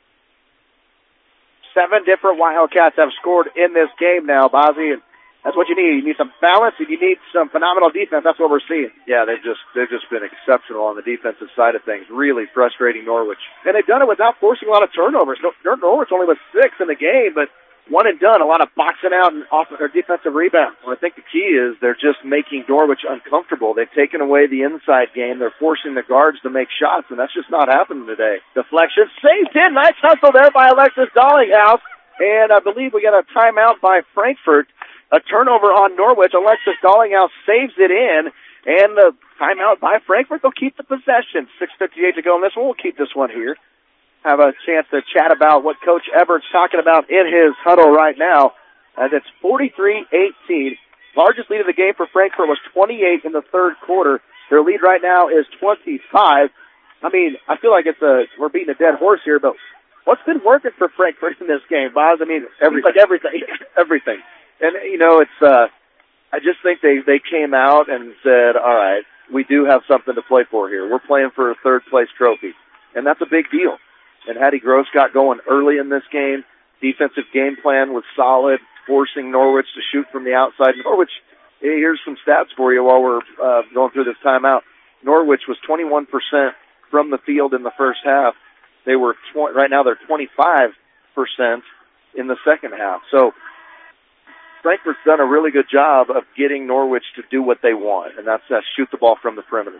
7 different Wildcats have scored in this game now, Bozzy, and that's what you need. You need some balance, and you need some phenomenal defense. That's what we're seeing. Yeah, they've just been exceptional on the defensive side of things. Really frustrating Norwich. And they've done it without forcing a lot of turnovers. Norwich only was 6 in the game, but one and done. A lot of boxing out and off of their defensive rebounds. Well, I think the key is they're just making Norwich uncomfortable. They've taken away the inside game. They're forcing the guards to make shots, and that's just not happening today. Deflection saved in. Nice hustle there by Alexis Dollinghouse. And I believe we got a timeout by Frankfort. A turnover on Norwich. Alexis Dollinghouse saves it in. And the timeout by Frankfort. They'll keep the possession. 6:58 to go in this one. We'll keep this one here. Have a chance to chat about what Coach Everett's talking about in his huddle right now. As it's 43-18. Largest lead of the game for Frankfort was 28 in the third quarter. Their lead right now is 25. I mean, I feel like we're beating a dead horse here, but what's been working for Frankfort in this game, Boz? I mean, everything. Everything. And, I just think they came out and said, all right, we do have something to play for here. We're playing for a third-place trophy, and that's a big deal. And Hattie Gross got going early in this game. Defensive game plan was solid, forcing Norwich to shoot from the outside. Norwich, here's some stats for you while we're going through this timeout. Norwich was 21% from the field in the first half. They were right now they're 25% in the second half. So Frankfort's done a really good job of getting Norwich to do what they want, and that's shoot the ball from the perimeter.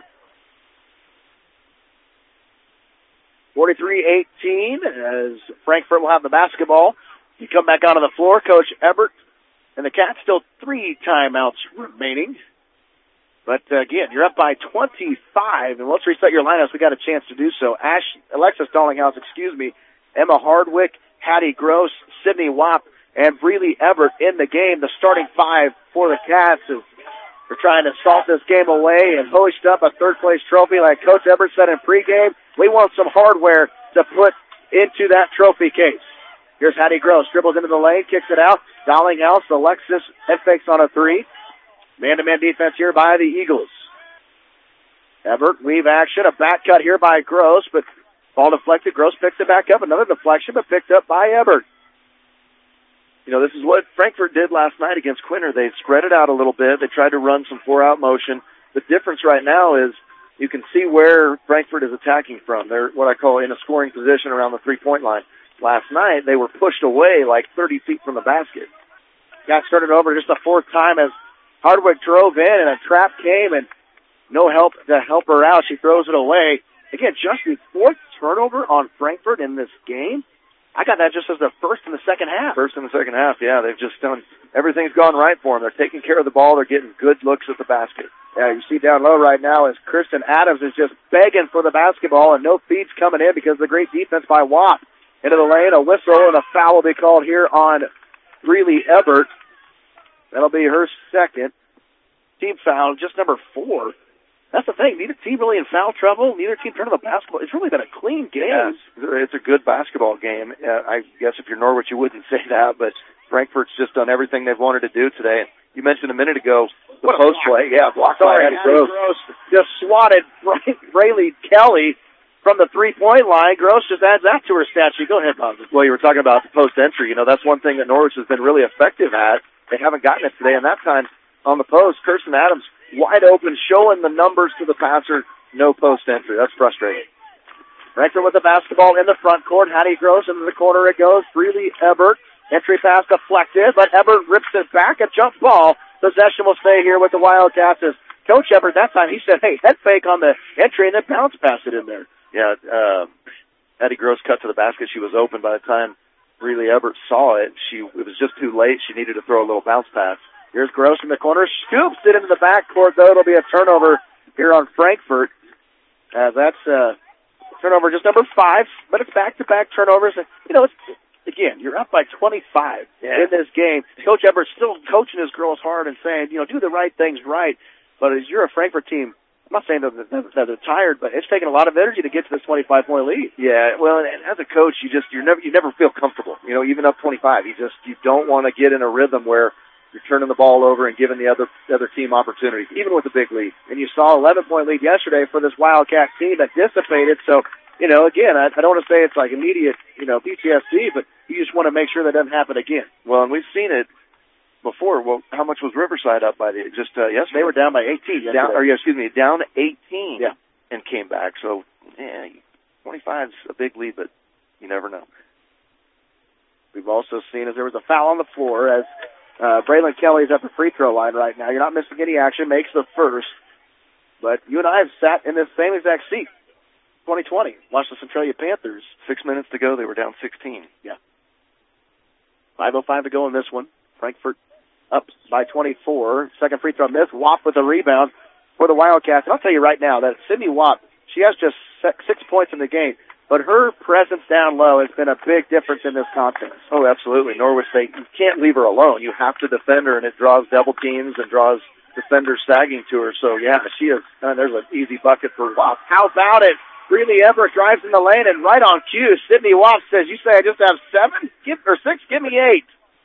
43-18 as Frankfort will have the basketball. You come back onto the floor, Coach Ebert, and the Cats still 3 timeouts remaining. But again, you're up by 25, and let's reset your lineups. We got a chance to do so. Alexis Dollinghouse, Emma Hardwick, Hattie Gross, Sydney Wapp, and Breeley Ebert in the game. The starting 5 for the Cats is they're trying to salt this game away and hoist up a third-place trophy like Coach Ebert said in pregame. We want some hardware to put into that trophy case. Here's Hattie Gross. Dribbles into the lane, kicks it out. Dollinghouse, Alexis, head fakes on a 3. Man-to-man defense here by the Eagles. Ebert, weave action, a back cut here by Gross, but Ball deflected. Gross picks it back up. Another deflection, but picked up by Ebert. You know, this is what Frankfort did last night against Quinter. They spread it out a little bit. They tried to run some 4-out motion. The difference right now is you can see where Frankfort is attacking from. They're what I call in a scoring position around the three-point line. Last night, they were pushed away like 30 feet from the basket. Got started over just the fourth time as Hardwick drove in, and a trap came, and no help to help her out. She throws it away. Again, just the fourth turnover on Frankfort in this game. I got that just as the first in the second half. First in the second half, yeah. They've just done, everything's gone right for them. They're taking care of the ball. They're getting good looks at the basket. Yeah, you see down low right now as Kristen Adams is just begging for the basketball, and no feeds coming in because of the great defense by Watt. Into the lane, a whistle, and a foul will be called here on Breeley Ebert. That'll be her second. Team foul, just number 4. That's the thing. Neither team really in foul trouble. Neither team turned to the basketball. It's really been a clean game. Yeah, it's a good basketball game. I guess if you're Norwich, you wouldn't say that, but Frankfurt's just done everything they've wanted to do today. You mentioned a minute ago the post play. Yeah, blocked by Addie Gross. Just swatted Braylee Kelly from the three-point line. Gross just adds that to her stat sheet. Go ahead, Bob. Well, you were talking about the post entry. You know, that's one thing that Norwich has been really effective at. They haven't gotten it today, and that time on the post, Kirsten Adams wide open, showing the numbers to the passer. No post entry. That's frustrating. Frankfort with the basketball in the front court. Hattie Gross into the corner it goes. Breeley Ebert. Entry pass deflected, but Ebert rips it back. A jump ball. Possession will stay here with the Wildcats. As Coach Ebert, that time, he said, hey, head fake on the entry, and then bounce pass it in there. Yeah, Hattie Gross cut to the basket. She was open by the time Breeley Ebert saw it. It was just too late. She needed to throw a little bounce pass. Here's Gross in the corner. Scoops it into the backcourt, though. It'll be a turnover here on Frankfort. That's turnover just number 5, but it's back-to-back turnovers. You know, again, you're up by 25 in this game. Coach Ebert's still coaching his girls hard and saying, you know, do the right things right. But as you're a Frankfort team, I'm not saying that they're tired, but it's taking a lot of energy to get to this 25-point lead. Yeah, well, and as a coach, you never feel comfortable. You know, even up 25, you don't want to get in a rhythm where you're turning the ball over and giving the other team opportunities, even with a big lead. And you saw 11-point lead yesterday for this Wildcat team that dissipated. So, you know, again, I don't want to say it's like immediate, you know, PTSD, but you just want to make sure that doesn't happen again. Well, and we've seen it before. Well, how much was Riverside up by yesterday? They were down by 18. Down 18. Yeah. And came back. So, yeah, 25's a big lead, but you never know. We've also seen as there was a foul on the floor as Braylon Kelly's at the free throw line right now. You're not missing any action, makes the first. But you and I have sat in this same exact seat. 2020. Watched the Centralia Panthers. 6 minutes to go, they were down 16. Yeah. 5:05 to go in this one. Frankfort up by 24. Second free throw miss. Watt with a rebound for the Wildcats. And I'll tell you right now that Sydney Watt, she has just 6 points in the game, but her presence down low has been a big difference in this contest. Oh, absolutely. Norwich, you can't leave her alone. You have to defend her, and it draws double teams and draws defenders sagging to her. So, yeah, she is. There's an easy bucket for Watt. How about it? Breeley Ebert drives in the lane, and right on cue, Sydney Watt says, you say I just have 7? 6? Give me 8.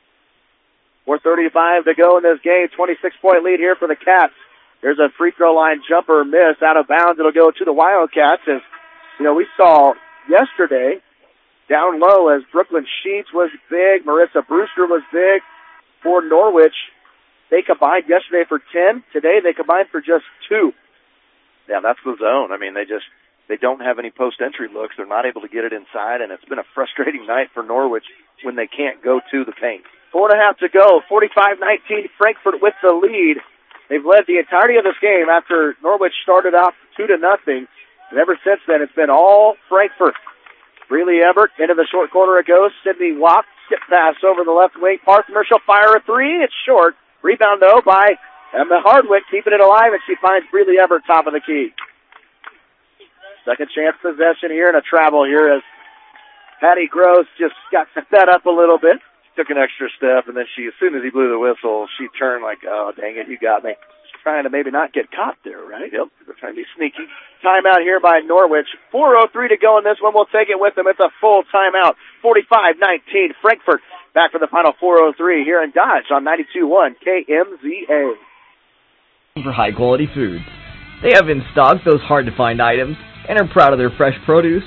4:35 to go in this game. 26-point lead here for the Cats. There's a free throw line jumper miss out of bounds. It'll go to the Wildcats. As you know, we saw yesterday down low as Brooklyn Sheets was big, Marissa Brewster was big for Norwich. They combined yesterday for 10. Today they combined for just 2. Yeah, that's the zone. I mean, they don't have any post-entry looks. They're not able to get it inside, and it's been a frustrating night for Norwich when they can't go to the paint. 4.5 to go. 45-19, Frankfort with the lead. They've led the entirety of this game after Norwich started out 2-0. And ever since then, it's been all Frankfort. Breeley Ebert into the short corner it goes. Sydney Watt, skip pass over the left wing. Parthimer, she'll fire a 3. It's short. Rebound, though, by Emma Hardwick, keeping it alive, and she finds Breeley Ebert top of the key. Second chance possession here and a travel here as Hattie Gross just got set up a little bit. Took an extra step, and then as soon as he blew the whistle, she turned like, oh, dang it, you got me. Trying to maybe not get caught there, right? Yep, they're trying to be sneaky. Timeout here by Norwich. 4:03 to go in this one. We'll take it with them. It's a full timeout. 45-19, Frankfort. Back for the final 4:03 here in Dodge on 92.1 KMZA. For high-quality foods. They have in stock those hard-to-find items and are proud of their fresh produce.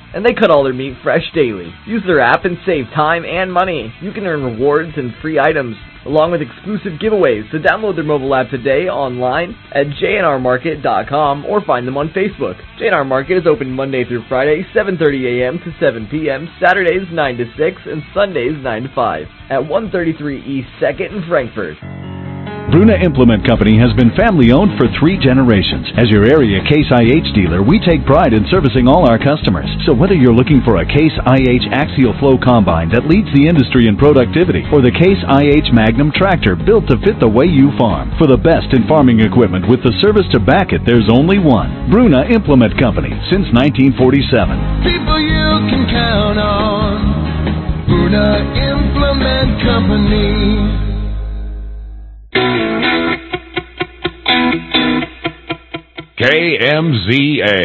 and they cut all their meat fresh daily. Use their app and save time and money. You can earn rewards and free items, along with exclusive giveaways. So download their mobile app today online at jnrmarket.com or find them on Facebook. JNR Market is open Monday through Friday, 7:30 a.m. to 7 p.m., Saturdays 9 to 6, and Sundays 9 to 5 at 133 East 2nd in Frankfort. Bruna Implement Company has been family-owned for 3 generations. As your area Case IH dealer, we take pride in servicing all our customers. So whether you're looking for a Case IH axial flow combine that leads the industry in productivity, or the Case IH Magnum tractor built to fit the way you farm, for the best in farming equipment with the service to back it, there's only one. Bruna Implement Company, since 1947. People you can count on. Bruna Implement Company. KMZA.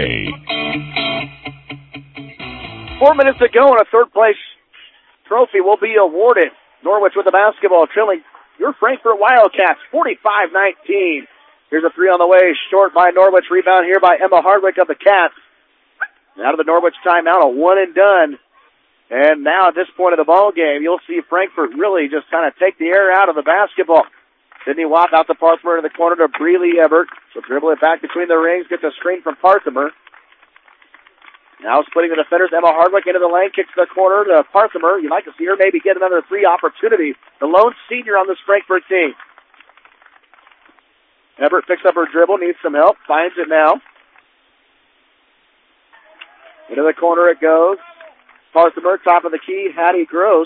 4 minutes to go, and a third-place trophy will be awarded. Norwich with the basketball, trailing your Frankfort Wildcats, 45-19. Here's a three on the way, short by Norwich. Rebound here by Emma Hardwick of the Cats. Out of the Norwich timeout, a one and done. And now at this point of the ball game, you'll see Frankfort really just kind of take the air out of the basketball. Sydney Watt out to Parthimer in the corner to Breeley Everett. She'll dribble it back between the rings, gets a screen from Parthimer. Now splitting the defenders, Emma Hardwick into the lane, kicks the corner to Parthimer. You'd like to see her maybe get another 3 opportunity. The lone senior on this Frankfort team. Everett picks up her dribble, needs some help, finds it now. Into the corner it goes. Parthimer, top of the key, Hattie Gross.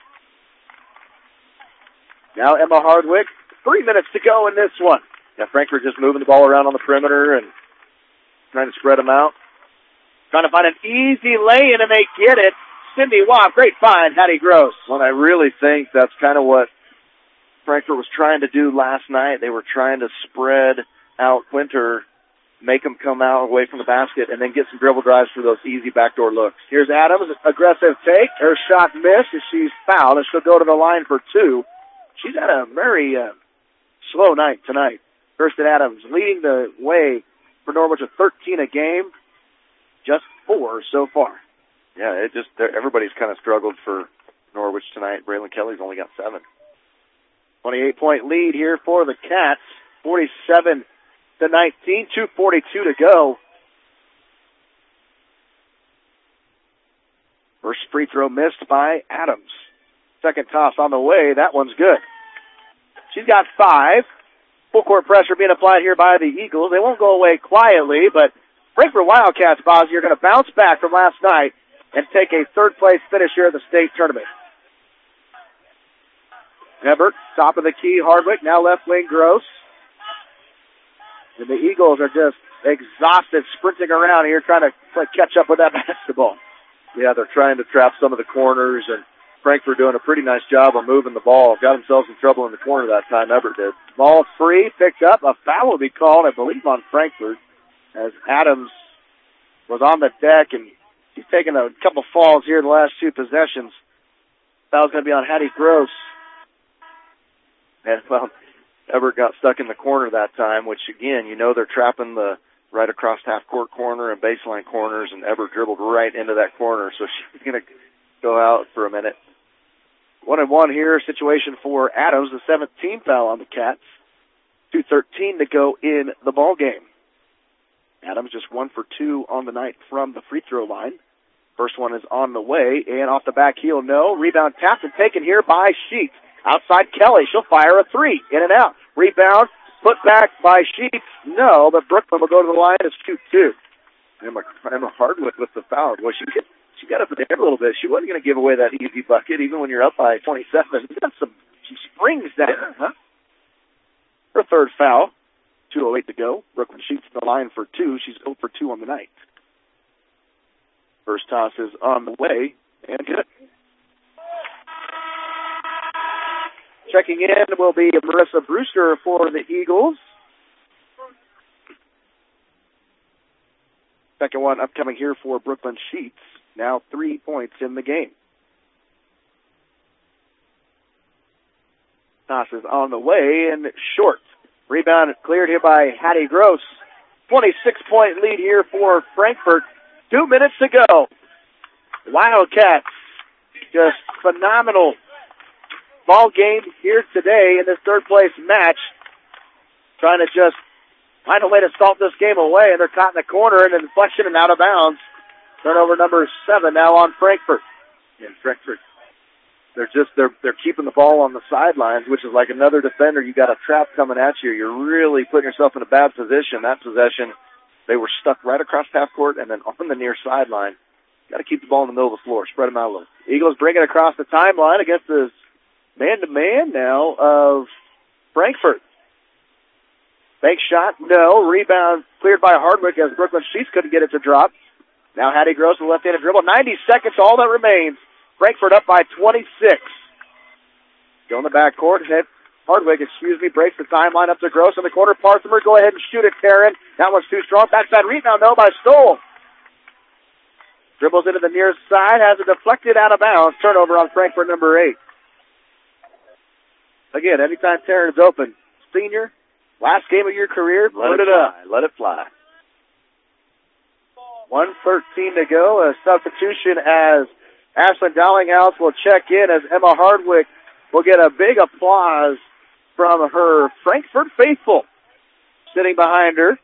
Now Emma Hardwick. 3 minutes to go in this one. Yeah, Frankfort just moving the ball around on the perimeter and trying to spread them out. Trying to find an easy lay-in, and they get it. Cindy Watt, great find, Hattie Gross. Well, I really think that's kind of what Frankfort was trying to do last night. They were trying to spread out Quinter, make them come out away from the basket, and then get some dribble drives for those easy backdoor looks. Here's Adams, aggressive take. Her shot missed as she's fouled, and she'll go to the line for 2. She's had a very slow night tonight. Kirsten Adams leading the way for Norwich with 13 a game, just 4 so far. Yeah, everybody's kind of struggled for Norwich tonight. Braylon Kelly's only got 7. 28-point lead here for the Cats, 47-19, 2:42 to go. First free throw missed by Adams. Second toss on the way. That one's good. She's got 5. Full court pressure being applied here by the Eagles. They won't go away quietly, but Frankfort Wildcats, Bozzy, are going to bounce back from last night and take a third-place finish here at the state tournament. Everett, top of the key, Hardwick, now left wing, Gross. And the Eagles are just exhausted, sprinting around here, trying to catch up with that basketball. Yeah, they're trying to trap some of the corners, and Frankfort doing a pretty nice job of moving the ball. Got themselves in trouble in the corner that time, Everett did. Ball free, picked up. A foul will be called, I believe, on Frankfort, as Adams was on the deck, and he's taken a couple falls here in the last 2 possessions. Foul's going to be on Hattie Gross. And, well, Everett got stuck in the corner that time, which, again, you know they're trapping the right across half-court corner and baseline corners, and Everett dribbled right into that corner, so she's going to go out for a minute. 1-1 here, situation for Adams, the 17th foul on the Cats. 2:13 to go in the ball game. Adams just 1 for 2 on the night from the free throw line. First one is on the way, and off the back heel, no. Rebound tapped and taken here by Sheets. Outside Kelly, she'll fire a 3, in and out. Rebound, put back by Sheets, no, but Brooklyn will go to the line and shoot 2. Emma Hardwick with the foul. Well, she got up in there a little bit. She wasn't going to give away that easy bucket, even when you're up by 27. She springs that. Huh? Her third foul. 2:08 to go. Brooklyn Sheets the line for 2. She's 0 for 2 on the night. First toss is on the way, and good. Checking in will be Marissa Brewster for the Eagles. Second one upcoming here for Brooklyn Sheets. Now 3 points in the game. Toss is on the way and short. Rebound cleared here by Hattie Gross. 26-point lead here for Frankfort. 2 minutes to go. Wildcats. Just phenomenal ball game here today in this third-place match. Trying to just find a way to salt this game away, and they're caught in the corner and an deflection and out of bounds. Turnover number 7 now on Frankfort. And Frankfort, they're keeping the ball on the sidelines, which is like another defender. You got a trap coming at you. You're really putting yourself in a bad position. That possession, they were stuck right across half court and then on the near sideline. Got to keep the ball in the middle of the floor. Spread them out a little. Eagles bring it across the timeline against the man-to-man now of Frankfort. Fake shot, no. Rebound cleared by Hardwick as Brooklyn Sheets couldn't get it to drop. Now Hattie Gross with a left-handed dribble. 90 seconds, all that remains. Frankfort up by 26. Go in the backcourt. Hardwick, breaks the timeline up to Gross in the corner. Parthimer, go ahead and shoot it, Taryn. That one's too strong. Backside rebound, no, by Stoll. Dribbles into the near side, has it deflected out of bounds. Turnover on Frankfort number 8. Again, anytime Taryn's open, senior, last game of your career, put it up. Let it fly. 1:13 to go. A substitution as Ashlyn Dallinghouse will check in as Emma Hardwick will get a big applause from her Frankfort faithful sitting behind her.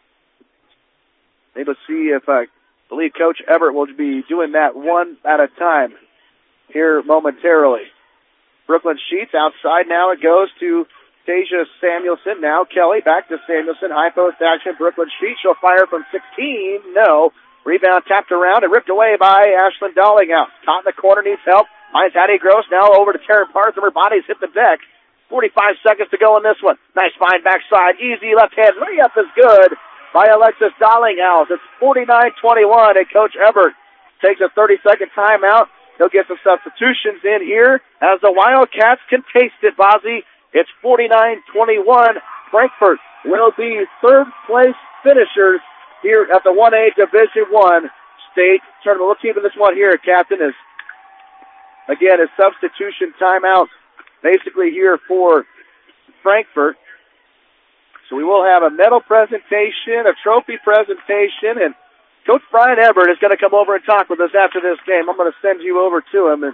Maybe see if I believe Coach Everett will be doing that one at a time here momentarily. Brooklyn Sheets outside now. It goes to Tasia Samuelson. Now Kelly back to Samuelson. High post action. Brooklyn Sheets. She'll fire from 16. No. Rebound tapped around and ripped away by Ashlyn Dallinghouse. Caught in the corner. Needs help. Finds Hattie Gross. Now over to Taryn Parthimer. Bodies hit the deck. 45 seconds to go in this one. Nice find backside. Easy left hand layup is good by Alexis Dallinghouse. It's 49-21, and Coach Everett takes a 30-second timeout. He'll get some substitutions in here as the Wildcats can taste it, Bozzy. It's 49-21. Frankfort will be third-place finishers here at the 1A Division I state tournament. We'll keep this one here, Captain, is, again, a substitution timeout basically here for Frankfort. So we will have a medal presentation, a trophy presentation, and Coach Brian Everett is going to come over and talk with us after this game. I'm going to send you over to him. And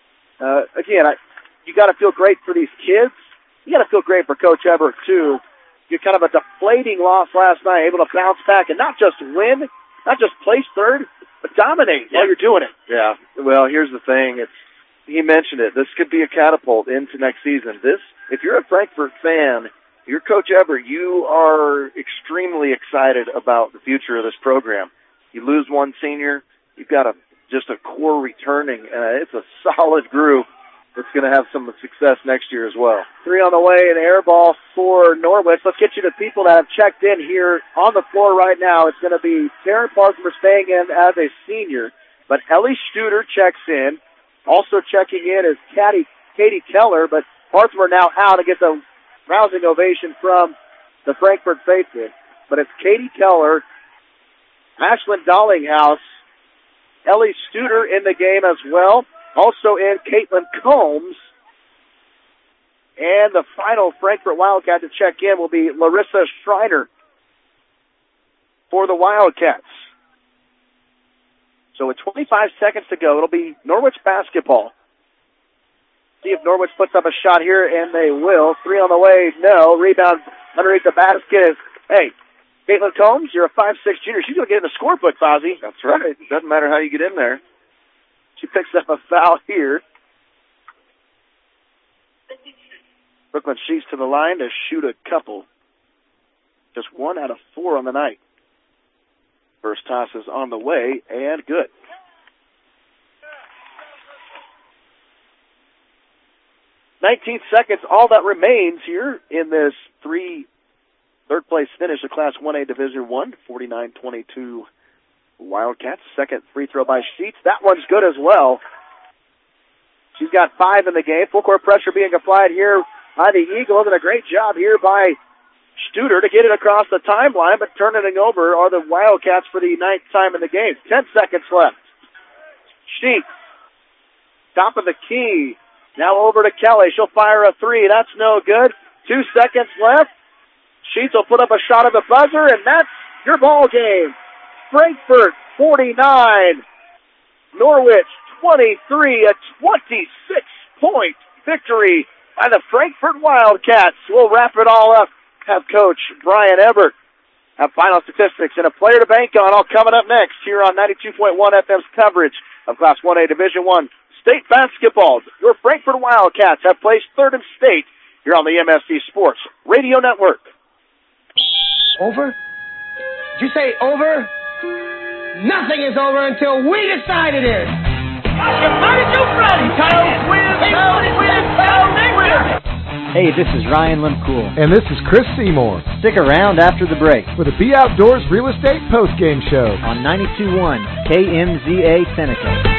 again, you got to feel great for these kids. You got to feel great for Coach Everett, too. You're kind of a deflating loss last night, able to bounce back and not just win, not just place third, but dominate while you're doing it. Yeah, well, here's the thing. He mentioned it. This could be a catapult into next season. If you're a Frankfort fan, you're Coach Everett, you are extremely excited about the future of this program. You lose one senior, you've got just a core returning. It's a solid group that's going to have some success next year as well. 3 on the way, an air ball for Norwich. Let's get you to people that have checked in here on the floor right now. It's going to be Taryn Parthimer staying in as a senior, but Ellie Studer checks in. Also checking in is Katie Keller, but Parthimer now out and gets a rousing ovation from the Frankfort faithful. But it's Katie Keller, Ashlyn Dallinghouse, Ellie Studer in the game as well. Also in Caitlin Combs. And the final Frankfort Wildcat to check in will be Larissa Schreiner for the Wildcats. So with 25 seconds to go, it'll be Norwich basketball. See if Norwich puts up a shot here, and they will. 3 on the way, no. Rebound underneath the basket is, hey, Caitlin Combs, you're a 5'6" junior. She's going to get in the scorebook, Fozzie. That's right. It doesn't matter how you get in there. She picks up a foul here. Brooklyn Sheets to the line to shoot a couple. Just 1 out of 4 on the night. First toss is on the way, and good. 19 seconds, all that remains here in this third-place finish of Class 1A Division I, 49-22 Wildcats. Second free throw by Sheets. That one's good as well. She's got 5 in the game. Full court pressure being applied here by the Eagles, and a great job here by Studer to get it across the timeline, but turning it over are the Wildcats for the 9th time in the game. 10 seconds left. Sheets, top of the key. Now over to Kelly. She'll fire a 3. That's no good. 2 seconds left. Sheets will put up a shot at the buzzer, and that's your ball game. Frankfort 49, Norwich 23, a 26-point victory by the Frankfort Wildcats. We'll wrap it all up. Have Coach Brian Ebert have final statistics and a player to bank on all coming up next here on 92.1 FM's coverage of Class 1A Division I state basketball. Your Frankfort Wildcats have placed third in state here on the MSC Sports Radio Network. Over? Did you say over? Nothing is over until we decide it is. Hey, this is Ryan Lemcool. And this is Chris Seymour. Stick around after the break for the Be Outdoors Real Estate Postgame Show on 92.1 KMZA Seneca.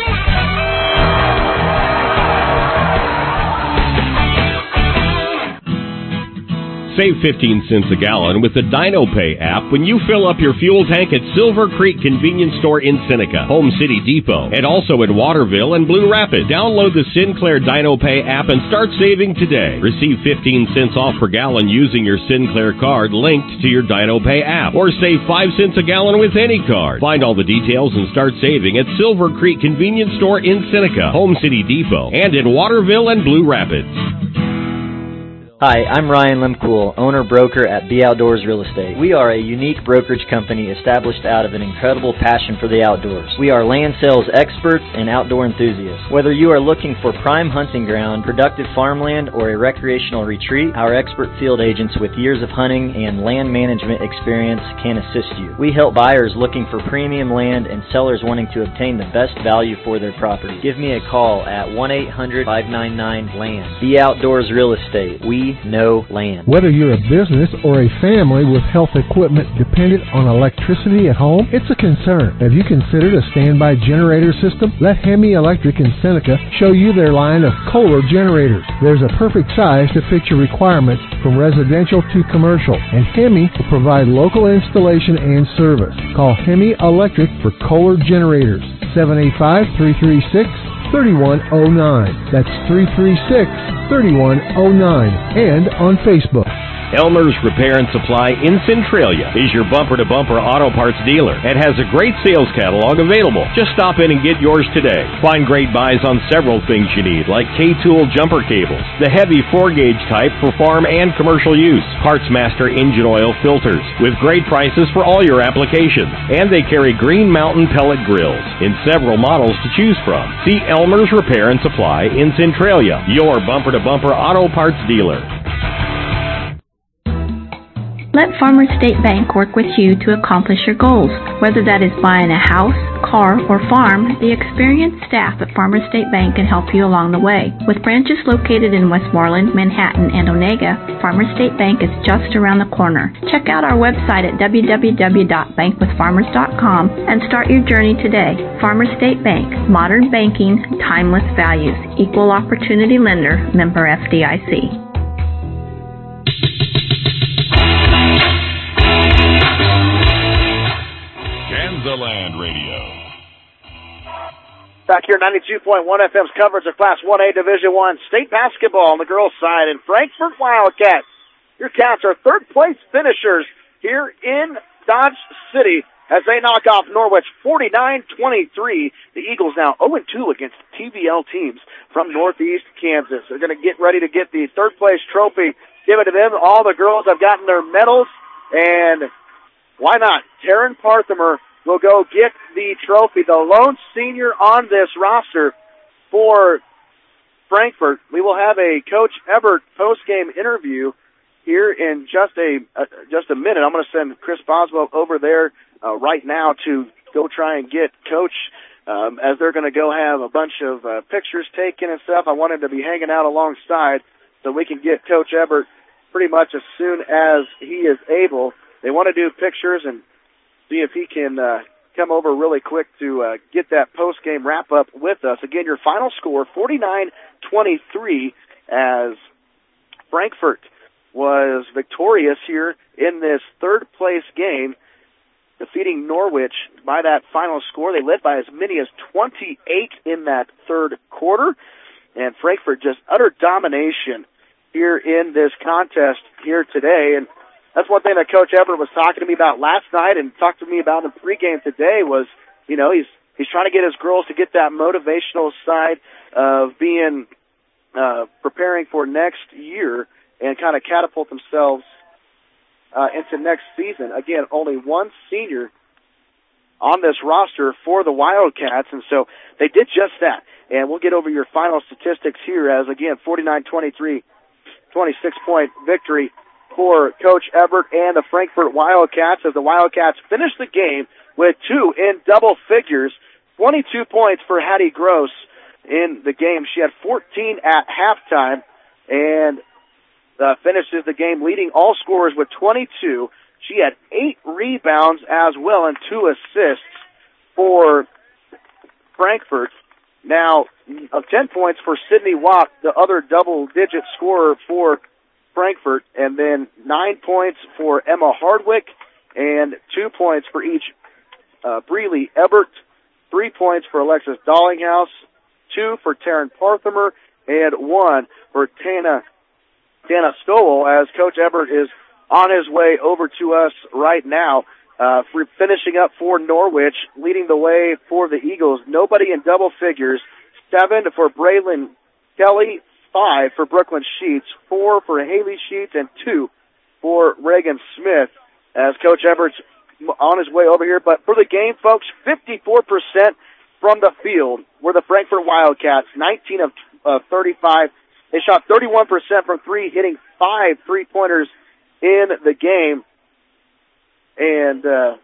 Save 15 cents a gallon with the DinoPay app when you fill up your fuel tank at Silver Creek Convenience Store in Seneca, Home City Depot, and also in Waterville and Blue Rapids. Download the Sinclair DinoPay app and start saving today. Receive 15 cents off per gallon using your Sinclair card linked to your DinoPay app, or save 5 cents a gallon with any card. Find all the details and start saving at Silver Creek Convenience Store in Seneca, Home City Depot, and in Waterville and Blue Rapids. Hi, I'm Ryan Lemcool, owner-broker at Be Outdoors Real Estate. We are a unique brokerage company established out of an incredible passion for the outdoors. We are land sales experts and outdoor enthusiasts. Whether you are looking for prime hunting ground, productive farmland, or a recreational retreat, our expert field agents with years of hunting and land management experience can assist you. We help buyers looking for premium land and sellers wanting to obtain the best value for their property. Give me a call at 1-800-599-LAND. Be Outdoors Real Estate. We know land. Whether you're a business or a family with health equipment dependent on electricity at home, it's a concern. Have you considered a standby generator system? Let Hemi Electric in Seneca show you their line of Kohler generators. There's a perfect size to fit your requirements from residential to commercial, and Hemi will provide local installation and service. Call Hemi Electric for Kohler generators. 785-336-3109. That's 336-3109. And on Facebook. Elmer's Repair and Supply in Centralia is your bumper-to-bumper auto parts dealer and has a great sales catalog available. Just stop in and get yours today. Find great buys on several things you need, like K-Tool jumper cables, the heavy 4-gauge type for farm and commercial use, Partsmaster engine oil filters, with great prices for all your applications. And they carry Green Mountain pellet grills in several models to choose from. See Elmer's Repair and Supply in Centralia, your bumper-to-bumper auto parts dealer. Let Farmers State Bank work with you to accomplish your goals. Whether that is buying a house, car, or farm, the experienced staff at Farmers State Bank can help you along the way. With branches located in Westmoreland, Manhattan, and Onega, Farmers State Bank is just around the corner. Check out our website at www.bankwithfarmers.com and start your journey today. Farmers State Bank, modern banking, timeless values, equal opportunity lender, member FDIC. Land Radio. Back here, 92.1 FM's coverage of Class 1A Division I state basketball on the girls' side. And Frankfort Wildcats, your Cats are third-place finishers here in Dodge City as they knock off Norwich 49-23. The Eagles now 0-2 against TVL teams from Northeast Kansas. They're going to get ready to get the third-place trophy. Give it to them. All the girls have gotten their medals, and why not? Taryn Parthamer will go get the trophy, the lone senior on this roster for Frankfort. We will have a Coach Ebert post-game interview here in just a minute. I'm going to send Chris Boswell over there right now to go try and get Coach as they're going to go have a bunch of pictures taken and stuff. I want him to be hanging out alongside so we can get Coach Ebert pretty much as soon as he is able. They want to do pictures and see if he can come over really quick to get that post-game wrap-up with us. Again, your final score, 49-23, as Frankfort was victorious here in this third-place game, defeating Norwich by that final score. They led by as many as 28 in that third quarter, and Frankfort just utter domination here in this contest here today. And that's one thing that Coach Ebert was talking to me about last night and talked to me about in pregame today was, you know, he's He's trying to get his girls to get that motivational side of being preparing for next year and kind of catapult themselves into next season. Again, only one senior on this roster for the Wildcats, and so they did just that. And we'll get over your final statistics here as, again, 49-23, 26-point victory for Coach Everett and the Frankfort Wildcats as the Wildcats finish the game with 2 in double figures. 22 points for Hattie Gross in the game. She had 14 at halftime and finishes the game leading all scorers with 22. She had 8 rebounds as well and 2 assists for Frankfort. Now, 10 points for Sydney Watt, the other double-digit scorer for Frankfort, and then 9 points for Emma Hardwick and 2 points for each Breeley Ebert, 3 points for Alexis Dollinghouse, 2 for Taryn Parthamer, and 1 for Dana Stowell, as Coach Ebert is on his way over to us right now. For finishing up for Norwich, leading the way for the Eagles. Nobody in double figures. 7 for Braylon Kelly, 5 for Brooklyn Sheets, 4 for Haley Sheets, and 2 for Reagan Smith, as Coach Everett's on his way over here. But for the game, folks, 54% from the field were the Frankfort Wildcats, 19 of 35. They shot 31% from 3, hitting 5 3-pointers in the game. And 50%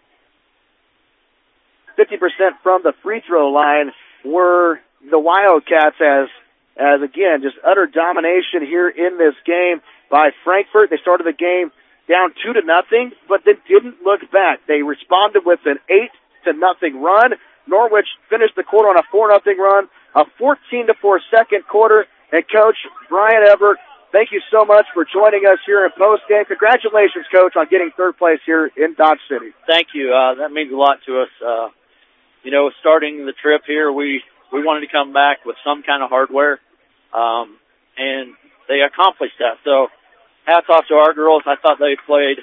from the free throw line were the Wildcats as again, just utter domination here in this game by Frankfort. They started the game down 2-0, but then didn't look back. They responded with an 8-0 run. Norwich finished the quarter on a 4-0 run, a 14-4 second quarter. And Coach Brian Everett, thank you so much for joining us here in postgame. Congratulations, Coach, on getting third place here in Dodge City. Thank you. That means a lot to us. Starting the trip here, we wanted to come back with some kind of hardware, and they accomplished that. So hats off to our girls. I thought they played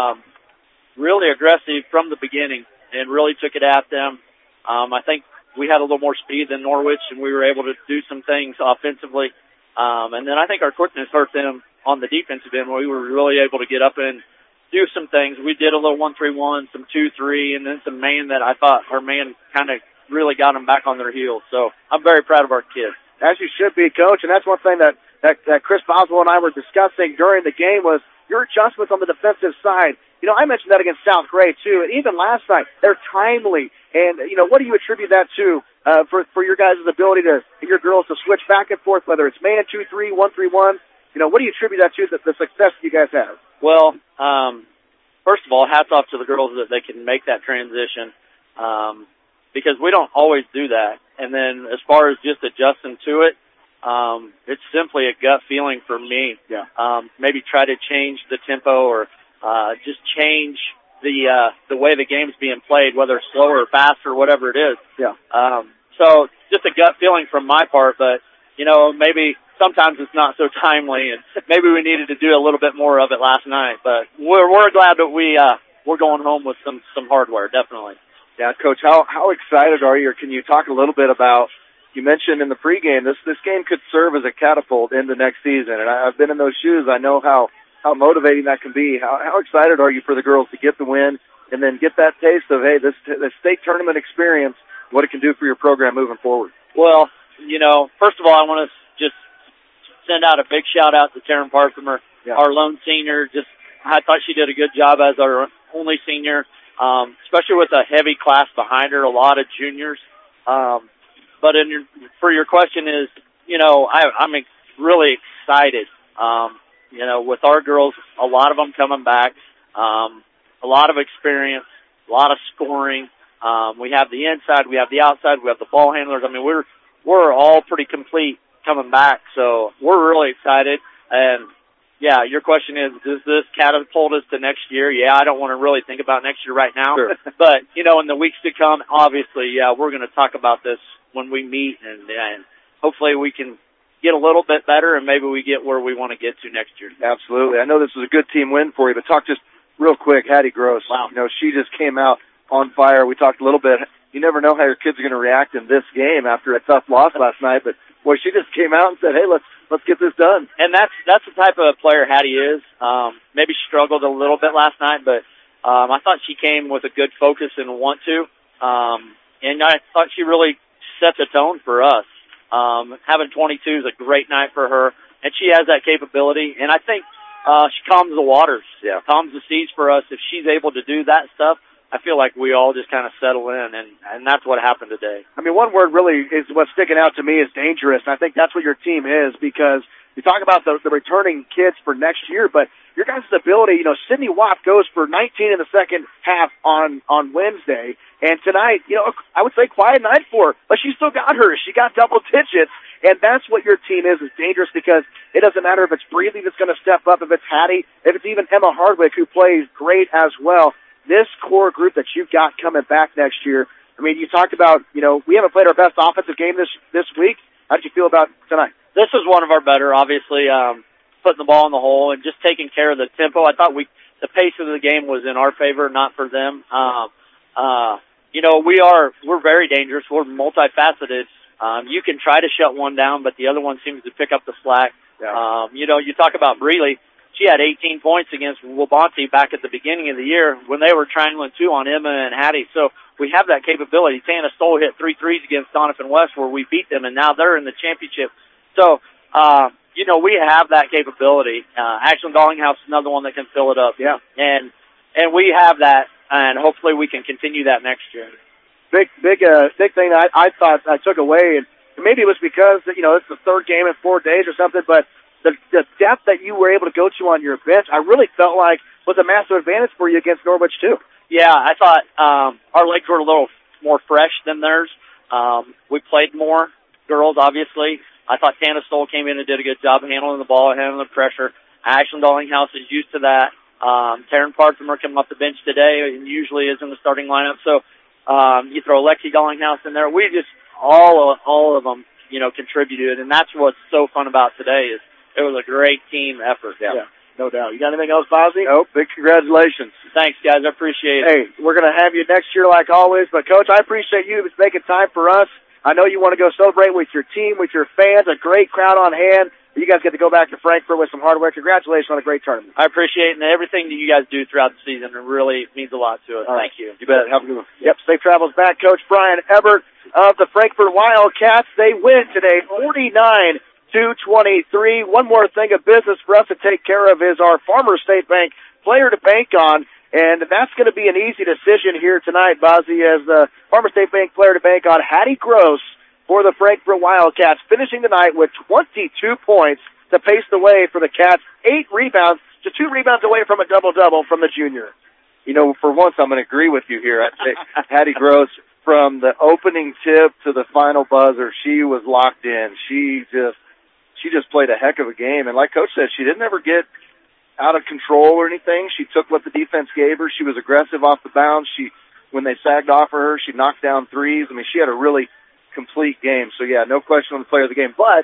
really aggressive from the beginning and really took it at them. I think we had a little more speed than Norwich, and we were able to do some things offensively. And then I think our quickness hurt them on the defensive end. We were really able to get up and do some things. We did a little 1-3-1, some 2-3, and then some man that I thought our man kind of really got them back on their heels. So I'm very proud of our kids. As you should be, Coach, and that's one thing that Chris Boswell and I were discussing during the game was your adjustments on the defensive side. I mentioned that against South Gray, too, and even last night, they're timely. And, what do you attribute that to for your guys' ability to your girls to switch back and forth, whether it's man 2-3, 1-3-1? What do you attribute that to, the success you guys have? Well, first of all, hats off to the girls that they can make that transition because we don't always do that. And then as far as just adjusting to it, it's simply a gut feeling for me. Yeah. Maybe try to change the tempo or just change the way the game's being played, whether it's slower or faster, whatever it is. Yeah. So just a gut feeling from my part, but maybe sometimes it's not so timely, and maybe we needed to do a little bit more of it last night. But we're glad that we're going home with some hardware, definitely. Yeah, Coach, how excited are you? Or can you talk a little bit about? You mentioned in the pregame this game could serve as a catapult in the next season, and I've been in those shoes. I know how motivating that can be. How excited are you for the girls to get the win and then get that taste of, hey, this state tournament experience, what it can do for your program moving forward? Well, first of all, I want to just send out a big shout-out to Taryn Parthamer, our lone senior. I thought she did a good job as our only senior, especially with a heavy class behind her, a lot of juniors. But for your question is, I'm really excited. With our girls, a lot of them coming back, a lot of experience, a lot of scoring. We have the inside, we have the outside, we have the ball handlers. I mean, we're all pretty complete coming back, so we're really excited. And yeah, your question is, does this catapult us to next year? Yeah, I don't want to really think about next year right now, sure. But in the weeks to come, obviously, we're going to talk about this when we meet, and hopefully we can get a little bit better, and maybe we get where we want to get to next year. Absolutely. I know this was a good team win for you, but talk just real quick, Hattie Gross. Wow. She just came out on fire. We talked a little bit you never know how your kids are going to react in this game after a tough loss last night. But boy, she just came out and said, "Hey, let's get this done." And that's the type of player Hattie is. Maybe she struggled a little bit last night, but I thought she came with a good focus and want to. And I thought she really set the tone for us. Having 22 is a great night for her, and she has that capability. And I think she calms the waters, calms the seas for us. If she's able to do that stuff, I feel like we all just kind of settle in, and that's what happened today. I mean, one word really is what's sticking out to me is dangerous, and I think that's what your team is, because you talk about the returning kids for next year, but your guys' ability, Sydney Watt goes for 19 in the second half on Wednesday, and tonight, I would say quiet night for her, but she still got hers. She got double digits, and that's what your team is dangerous, because it doesn't matter if it's Breeley that's going to step up, if it's Hattie, if it's even Emma Hardwick, who plays great as well. This core group that you've got coming back next year, I mean, you talked about, we haven't played our best offensive game this week. How did you feel about tonight? This was one of our better, obviously, putting the ball in the hole and just taking care of the tempo. I thought the pace of the game was in our favor, not for them. We're very dangerous. We're multifaceted. You can try to shut one down, but the other one seems to pick up the slack. Yeah. You talk about Breeley. She had 18 points against Wabanti back at the beginning of the year when they were triangling 2 on Emma and Hattie. So we have that capability. Tana Stoll hit 3 threes against Donovan West where we beat them, and now they're in the championship. So, we have that capability. Ashland Dallinghouse is another one that can fill it up. Yeah. And we have that, and hopefully we can continue that next year. Big thing I thought I took away, and maybe it was because, it's the third game in 4 days or something, but the depth that you were able to go to on your bench, I really felt like was a massive advantage for you against Norwich too. Yeah, I thought our legs were a little more fresh than theirs. We played more girls, obviously. I thought Tana Stoll came in and did a good job handling the ball, handling the pressure. Ashland Dallinghouse is used to that. Taryn Parthimer came off the bench today and usually is in the starting lineup. So you throw Lexi Dallinghouse in there. We just all of them, contributed, and that's what's so fun about today is it was a great team effort. Yeah, no doubt. You got anything else, Bozzy? Nope. Big congratulations. Thanks, guys. I appreciate it. Hey, we're going to have you next year like always. But, Coach, I appreciate you making time for us. I know you want to go celebrate with your team, with your fans, a great crowd on hand. You guys get to go back to Frankfort with some hard work. Congratulations on a great tournament. I appreciate it, and everything that you guys do throughout the season. It really means a lot to us. Thank you. You bet. Have a good one. Yep, safe travels back. Coach Brian Ebert of the Frankfort Wildcats. They win today 49-23. One more thing of business for us to take care of is our Farmers State Bank player to bank on, and that's going to be an easy decision here tonight, Bozzy, as the Farmers State Bank player to bank on Hattie Gross for the Frankfort Wildcats, finishing the night with 22 points to pace the way for the Cats. 8 rebounds, just 2 rebounds away from a double-double from the junior. For once, I'm going to agree with you here. I'd say Hattie Gross, from the opening tip to the final buzzer, she was locked in. She just played a heck of a game. And like Coach said, she didn't ever get out of control or anything. She took what the defense gave her. She was aggressive off the bounce. When they sagged off of her, she knocked down threes. I mean, she had a really complete game. So, yeah, no question on the player of the game. But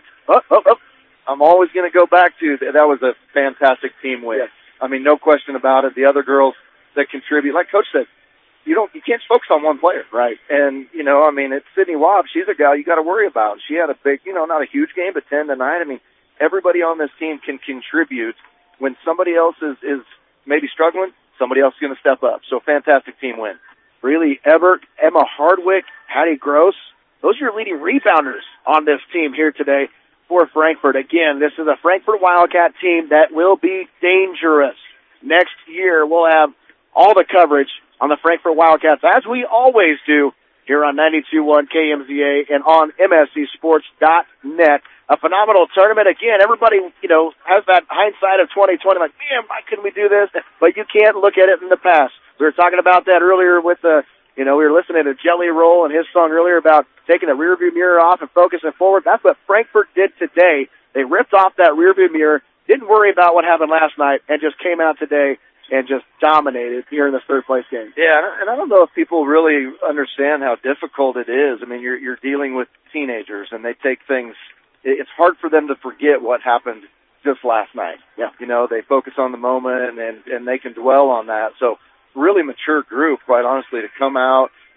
I'm always going to go back to that was a fantastic team win. Yes. I mean, no question about it. The other girls that contribute, like Coach said, you can't focus on one player. Right. And, it's Sydney Wobb. She's a gal you got to worry about. She had a big, not a huge game, but 10 to 9. I mean, everybody on this team can contribute. When somebody else is maybe struggling, somebody else is going to step up. So, fantastic team win. Breeley Ebert, Emma Hardwick, Hattie Gross. Those are your leading rebounders on this team here today for Frankfort. Again, this is a Frankfort Wildcat team that will be dangerous. Next year, we'll have all the coverage on the Frankfort Wildcats, as we always do, here on 92.1 KMZA and on MSCSports.net. A phenomenal tournament. Again, everybody, has that hindsight of 2020, like, man, why couldn't we do this? But you can't look at it in the past. We were talking about that earlier with we were listening to Jelly Roll and his song earlier about taking the rearview mirror off and focusing forward. That's what Frankfort did today. They ripped off that rearview mirror, didn't worry about what happened last night, and just came out today and just dominated here in this third-place game. Yeah, and I don't know if people really understand how difficult it is. I mean, you're dealing with teenagers, and they take things. It's hard for them to forget what happened just last night. Yeah. They focus on the moment, and they can dwell on that. So, really mature group, quite honestly, to come out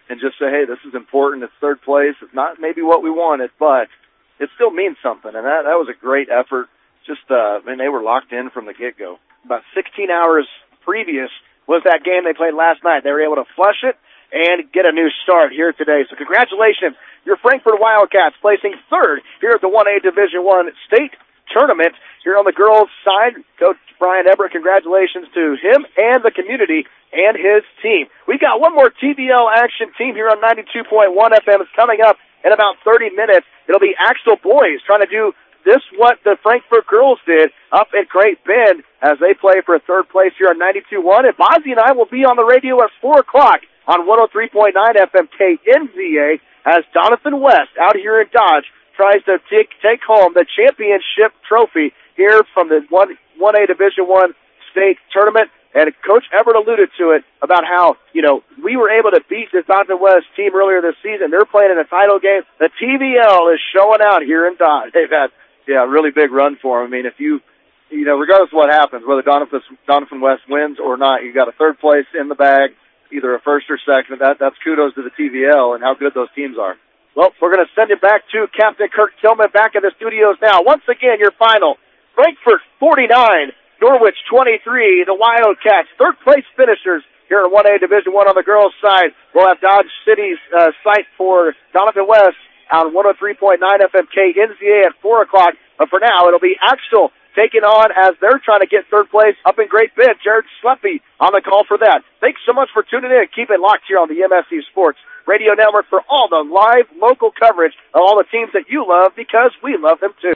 and just say, hey, this is important. It's third place. It's not maybe what we wanted, but it still means something. And that was a great effort. Just, they were locked in from the get-go. About 16 hours previous was that game they played last night. They were able to flush it and get a new start here today. So congratulations, your Frankfort Wildcats placing third here at the 1A Division I state tournament. Here on the girls' side, Coach Brian Everett, congratulations to him and the community and his team. We've got one more TVL action team here on 92.1 FM. It's coming up in about 30 minutes. It'll be Axtell Boys trying to do this what the Frankfort girls did up at Great Bend as they play for third place here on 92.1. And Bozzy and I will be on the radio at 4 o'clock on 103.9 FM KNZA as Doniphan West out here in Dodge tries to take home the championship trophy here from the 1A Division I state tournament. And Coach Everett alluded to it about how, we were able to beat this Doniphan West team earlier this season. They're playing in a title game. The TVL is showing out here in Dodge. They've had, a really big run for them. I mean, if regardless of what happens, whether Doniphan West wins or not, you got a third place in the bag, either a first or second. That's kudos to the TVL and how good those teams are. Well, we're going to send it back to Captain Kirk Tillman back in the studios now. Once again, your final, Frankfort 49, Norwich 23, the Wildcats, third place finishers here in 1A Division I on the girls' side. We'll have Dodge City's site for Doniphan West on 103.9 FM KNZA at 4 o'clock. But for now, it'll be Axtell taking on as they're trying to get third place up in Great Bend. Jared Sleppy on the call for that. Thanks so much for tuning in. Keep it locked here on the MSC Sports Radio Network for all the live local coverage of all the teams that you love because we love them too.